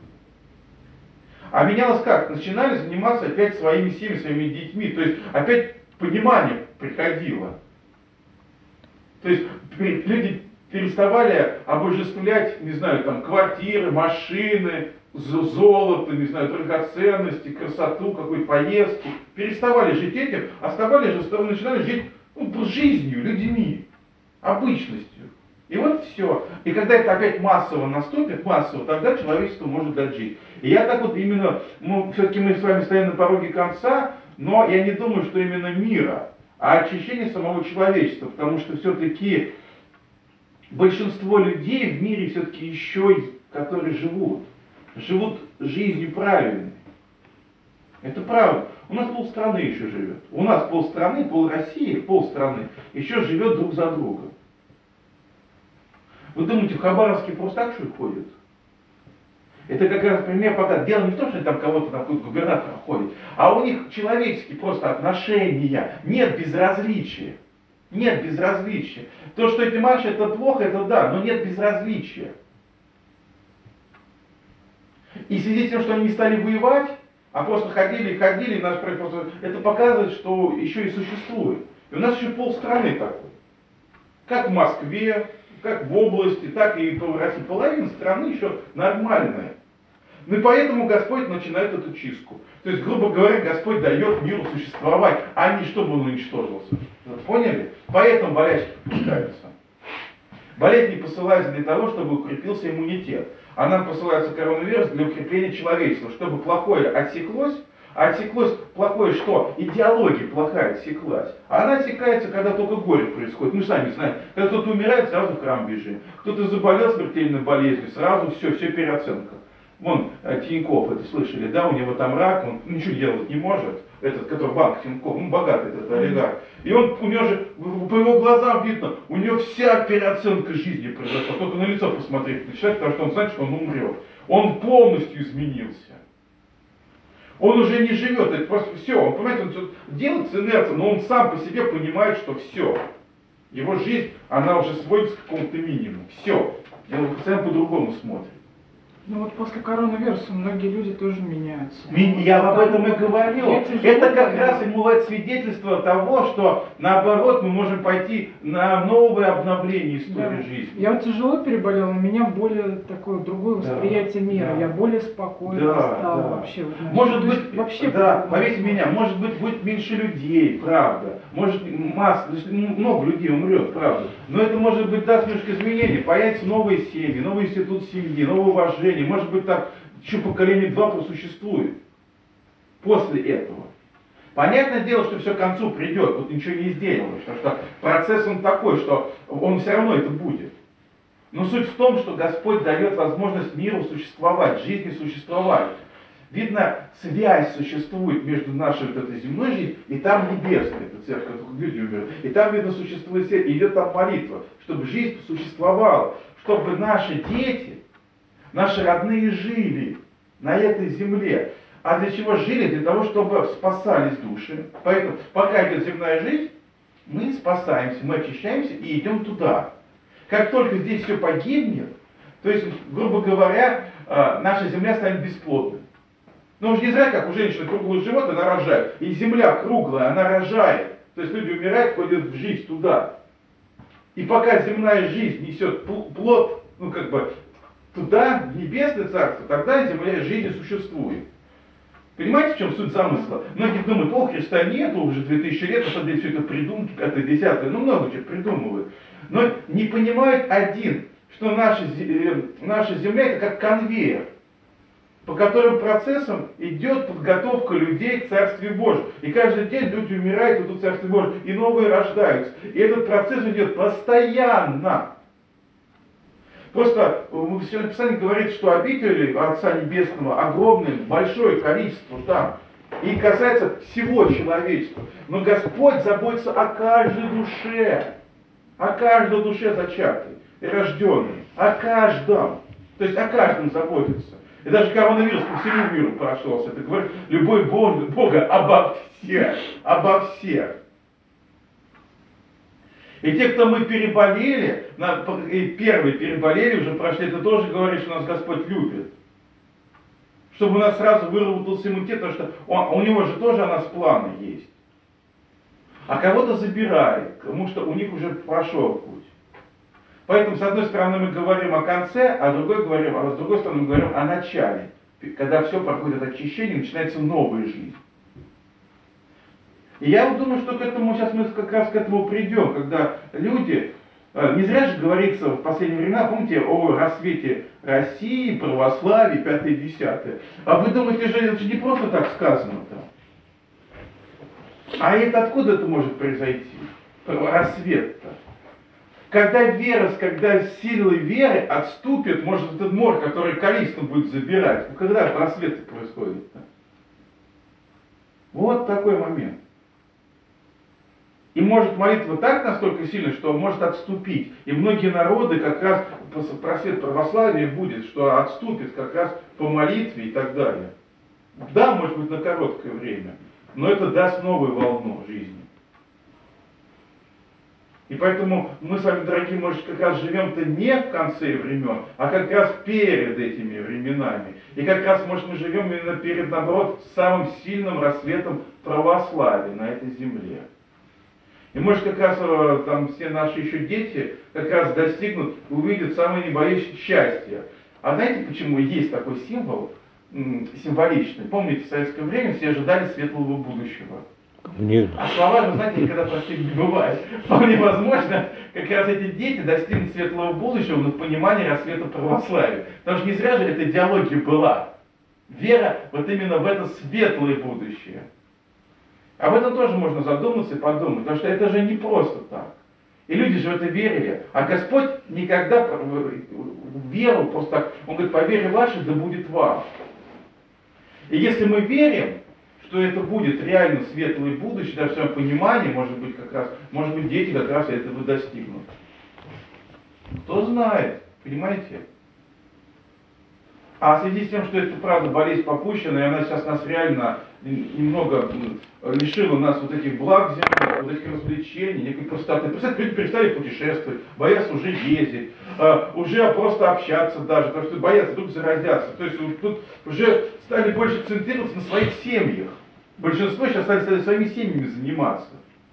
А менялось как? Начинали заниматься опять своими семьями, своими детьми, то есть опять понимание приходило. То есть люди переставали обожествлять, не знаю, там, квартиры, машины, золото, не знаю, драгоценности, красоту, какой-то поездки. Переставали жить этим, оставали же, начинали жить ну, жизнью, людьми, обычностью. И вот все. И когда это опять массово наступит, массово, тогда человечество может дать жить. И я так вот именно, ну, все-таки мы с вами стоим на пороге конца, но я не думаю, что именно мира, а очищение самого человечества, потому что все-таки большинство людей в мире все-таки еще, которые живут, живут жизнью правильной. Это правда. У нас полстраны еще живет. У нас полстраны, пол России, полстраны еще живет друг за другом. Вы думаете, в Хабаровске просто так что ходят? Это как раз пример показывает. Дело не в том, что там кого-то там какой-то губернатор ходит, а у них человеческие просто отношения, нет безразличия. Нет безразличия. То, что эти марши это плохо, это да, но нет безразличия. И в связи с тем, что они не стали воевать, а просто ходили и ходили, наш просто, это показывает, что еще и существует. И у нас еще полстраны такой. Как в Москве, как в области, так и в России. Половина страны еще нормальная. Ну и поэтому Господь начинает эту чистку. То есть, грубо говоря, Господь дает миру существовать, а не чтобы он уничтожился. Поняли? Поэтому болячки пускаются. Болезни посылаются для того, чтобы укрепился иммунитет. А нам посылается коронавирус для укрепления человечества, чтобы плохое отсеклось. А отсеклось плохое что? Идеология плохая отсеклась. А она отсекается, когда только горе происходит. Ну, сами знаете, когда кто-то умирает, сразу в храм бежим. Кто-то заболел смертельной болезнью, сразу все, все переоценка. Вон, Тинькофф, это слышали, да, у него там рак, он ничего делать не может. Этот, который банк Тинькофф, ну, богатый этот олигарх. И он, у него же, по его глазам видно, у него вся переоценка жизни произошла. Только на лицо посмотреть начинать, потому что он знает, что он умрет. Он полностью изменился. Он уже не живет, это просто все, он, понимаете, он делает с инерцией, но он сам по себе понимает, что все. Его жизнь, она уже сводится к какому-то минимуму. Все. И он постоянно по-другому смотрит. Ну вот после коронавируса многие люди тоже меняются. Я об этом и говорю. Это как раз ему бывает свидетельство того, что наоборот мы можем пойти на новое обновление истории да. жизни. Я вот тяжело переболела, у меня более такое другое восприятие да, мира. Да. Я более спокойно да, стала да. вообще. Вот, значит, может быть, вообще да, поверьте меня, может быть будет меньше людей, правда. Может масса, много людей умрет, правда. Но это может быть даст немножко изменений. Появятся новые семьи, новый институт семьи, новое уважение. Может быть, так еще поколение два просуществует после этого. Понятное дело, что все к концу придет, тут ничего не сделаешь, потому что процесс он такой, что он все равно это будет. Но суть в том, что Господь дает возможность миру существовать, жизни существовать. Видно, связь существует между нашей вот этой земной жизнью и там небесной, это церковь, люди умерли. И там, видно, существует связь, и идет там молитва, чтобы жизнь существовала, чтобы наши дети, наши родные жили на этой земле. А для чего жили? Для того, чтобы спасались души. Поэтому, пока идет земная жизнь, мы спасаемся, мы очищаемся и идем туда. Как только здесь все погибнет, то есть, грубо говоря, наша земля станет бесплодной. Но уж не зря, как у женщины круглый живот, она рожает. И земля круглая, она рожает. То есть люди умирают, ходят в жизнь туда. И пока земная жизнь несет плод, ну как бы, туда, в небесное царство, тогда земля жизни существует. Понимаете, в чем суть замысла? Многие думают, о, Христа нету, уже две тысячи лет, а все это придумки, пятое, десятое, ну много чего придумывают. Но не понимают один, что наша, наша земля это как конвейер, по которым процессам идет подготовка людей к Царствию Божьему. И каждый день люди умирают, идут в Царствие Божье, и новые рождаются. И этот процесс идет постоянно. Просто в Священном Писании говорит, что обители Отца Небесного огромное, большое количество там. И касается всего человечества. Но Господь заботится о каждой душе. О каждой душе зачатой и рожденной. О каждом. То есть о каждом заботится. И даже коронавирус по всему миру прошелся. Это говорит любовь Бога, Бога обо всех. Обо всех. И те, кто мы переболели, и первые переболели, уже прошли, это тоже говорит, что нас Господь любит. Чтобы у нас сразу выработался иммунитет, потому что он, у него же тоже о нас планы есть. А кого-то забирает, потому что у них уже прошел путь. Поэтому, с одной стороны, мы говорим о конце, а с другой, говорим, а с другой стороны, мы говорим о начале. Когда все проходит очищение, начинается новая жизнь. И я вот думаю, что к этому сейчас мы как раз к этому придем, когда люди, не зря же говорится в последние времена, помните, о рассвете России, православии, пятое, десятое. А вы думаете, же это же не просто так сказано-то? А это откуда это может произойти? Рассвет-то. Когда вера, когда силы веры отступит, может этот мор, который количество будет забирать. Ну когда рассвет происходит-то? Вот такой момент. И может молитва так настолько сильна, что может отступить. И многие народы как раз, просвет православия будет, что отступит как раз по молитве и так далее. Да, может быть на короткое время, но это даст новую волну жизни. И поэтому мы с вами, дорогие, может, как раз живем-то не в конце времен, а как раз перед этими временами. И как раз, может, мы живем именно перед, наоборот, самым сильным рассветом православия на этой земле. И может как раз там все наши еще дети как раз достигнут, увидят самое небоящее счастье. А знаете, почему есть такой символ, символичный? Помните, в советское время все ожидали светлого будущего. Нет. А слова, вы знаете, никогда простых не бывает. Вполне возможно, как раз эти дети достигнут светлого будущего, но в понимании рассвета православия. Потому что не зря же эта идеология была. Вера вот именно в это светлое будущее. Об этом тоже можно задуматься и подумать, потому что это же не просто так. И люди же в это верили. А Господь никогда веру просто так, Он говорит, по вере вашей да будет вам. И если мы верим, что это будет реально светлое будущее, даже в своем понимании, может быть, как раз, может быть, дети как раз этого достигнут. Кто знает, понимаете? А в связи с тем, что это, правда, болезнь попущена, и она сейчас нас реально немного лишила нас вот этих благ земных, вот этих развлечений, некой простоты. Представьте, люди перестали путешествовать, боятся уже ездить, уже просто общаться даже, потому что боятся вдруг заразятся. То есть вот тут уже стали больше центрироваться на своих семьях. Большинство сейчас стали, стали своими семьями заниматься.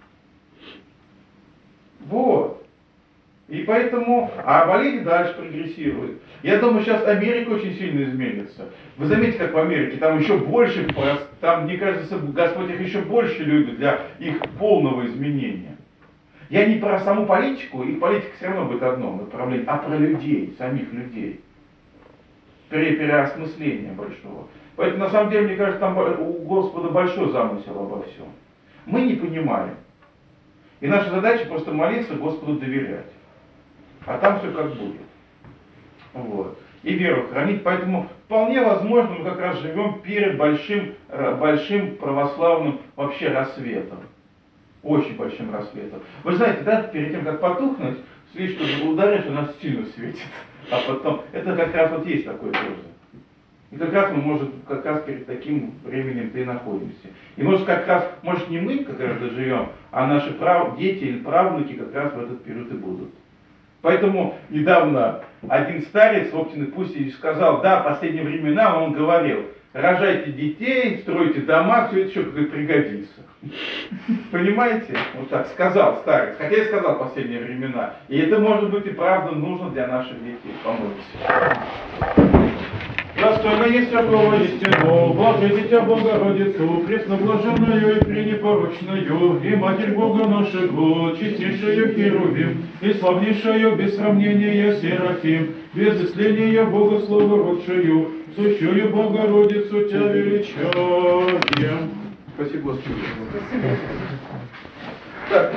Вот. И поэтому, а болезнь дальше прогрессирует. Я думаю, сейчас Америка очень сильно изменится. Вы заметите, как в Америке, там еще больше, там, мне кажется, Господь их еще больше любит для их полного изменения. Я не про саму политику, их политика все равно будет одно направление, а про людей, самих людей. Пере, переосмысление большого. Поэтому, на самом деле, мне кажется, там у Господа большой замысел обо всем. Мы не понимаем. И наша задача просто молиться, Господу доверять. А там все как будет. Вот. И веру хранить. Поэтому вполне возможно, мы как раз живем перед большим, большим православным вообще рассветом. Очень большим рассветом. Вы знаете, да, перед тем, как потухнуть, свеч, чтобы ударишь, у нас сильно светит. А потом, это как раз вот есть такое тоже. И как раз мы, может, как раз перед таким временем-то и находимся. И может, как раз, может, не мы как раз доживем, а наши прав... дети или правнуки как раз в этот период и будут. Поэтому недавно один старец в Оптиной Пустине сказал, да, в последние времена он говорил, рожайте детей, стройте дома, все это еще как пригодится. Понимаете? Вот так сказал старец. Хотя я сказал в последние времена. И это может быть и правда нужно для наших детей. Помолимся. Достойно есть всякого истину, блажи дитя Богородицу, пресноблаженную и пренепорочную, и Матерь Бога нашего, чистейшую Херувим, и славнейшую без сравнения Серафим, без исцеления Бога Словородшую, сущую Богородицу Тебя величаем. Спасибо, Господи. Так.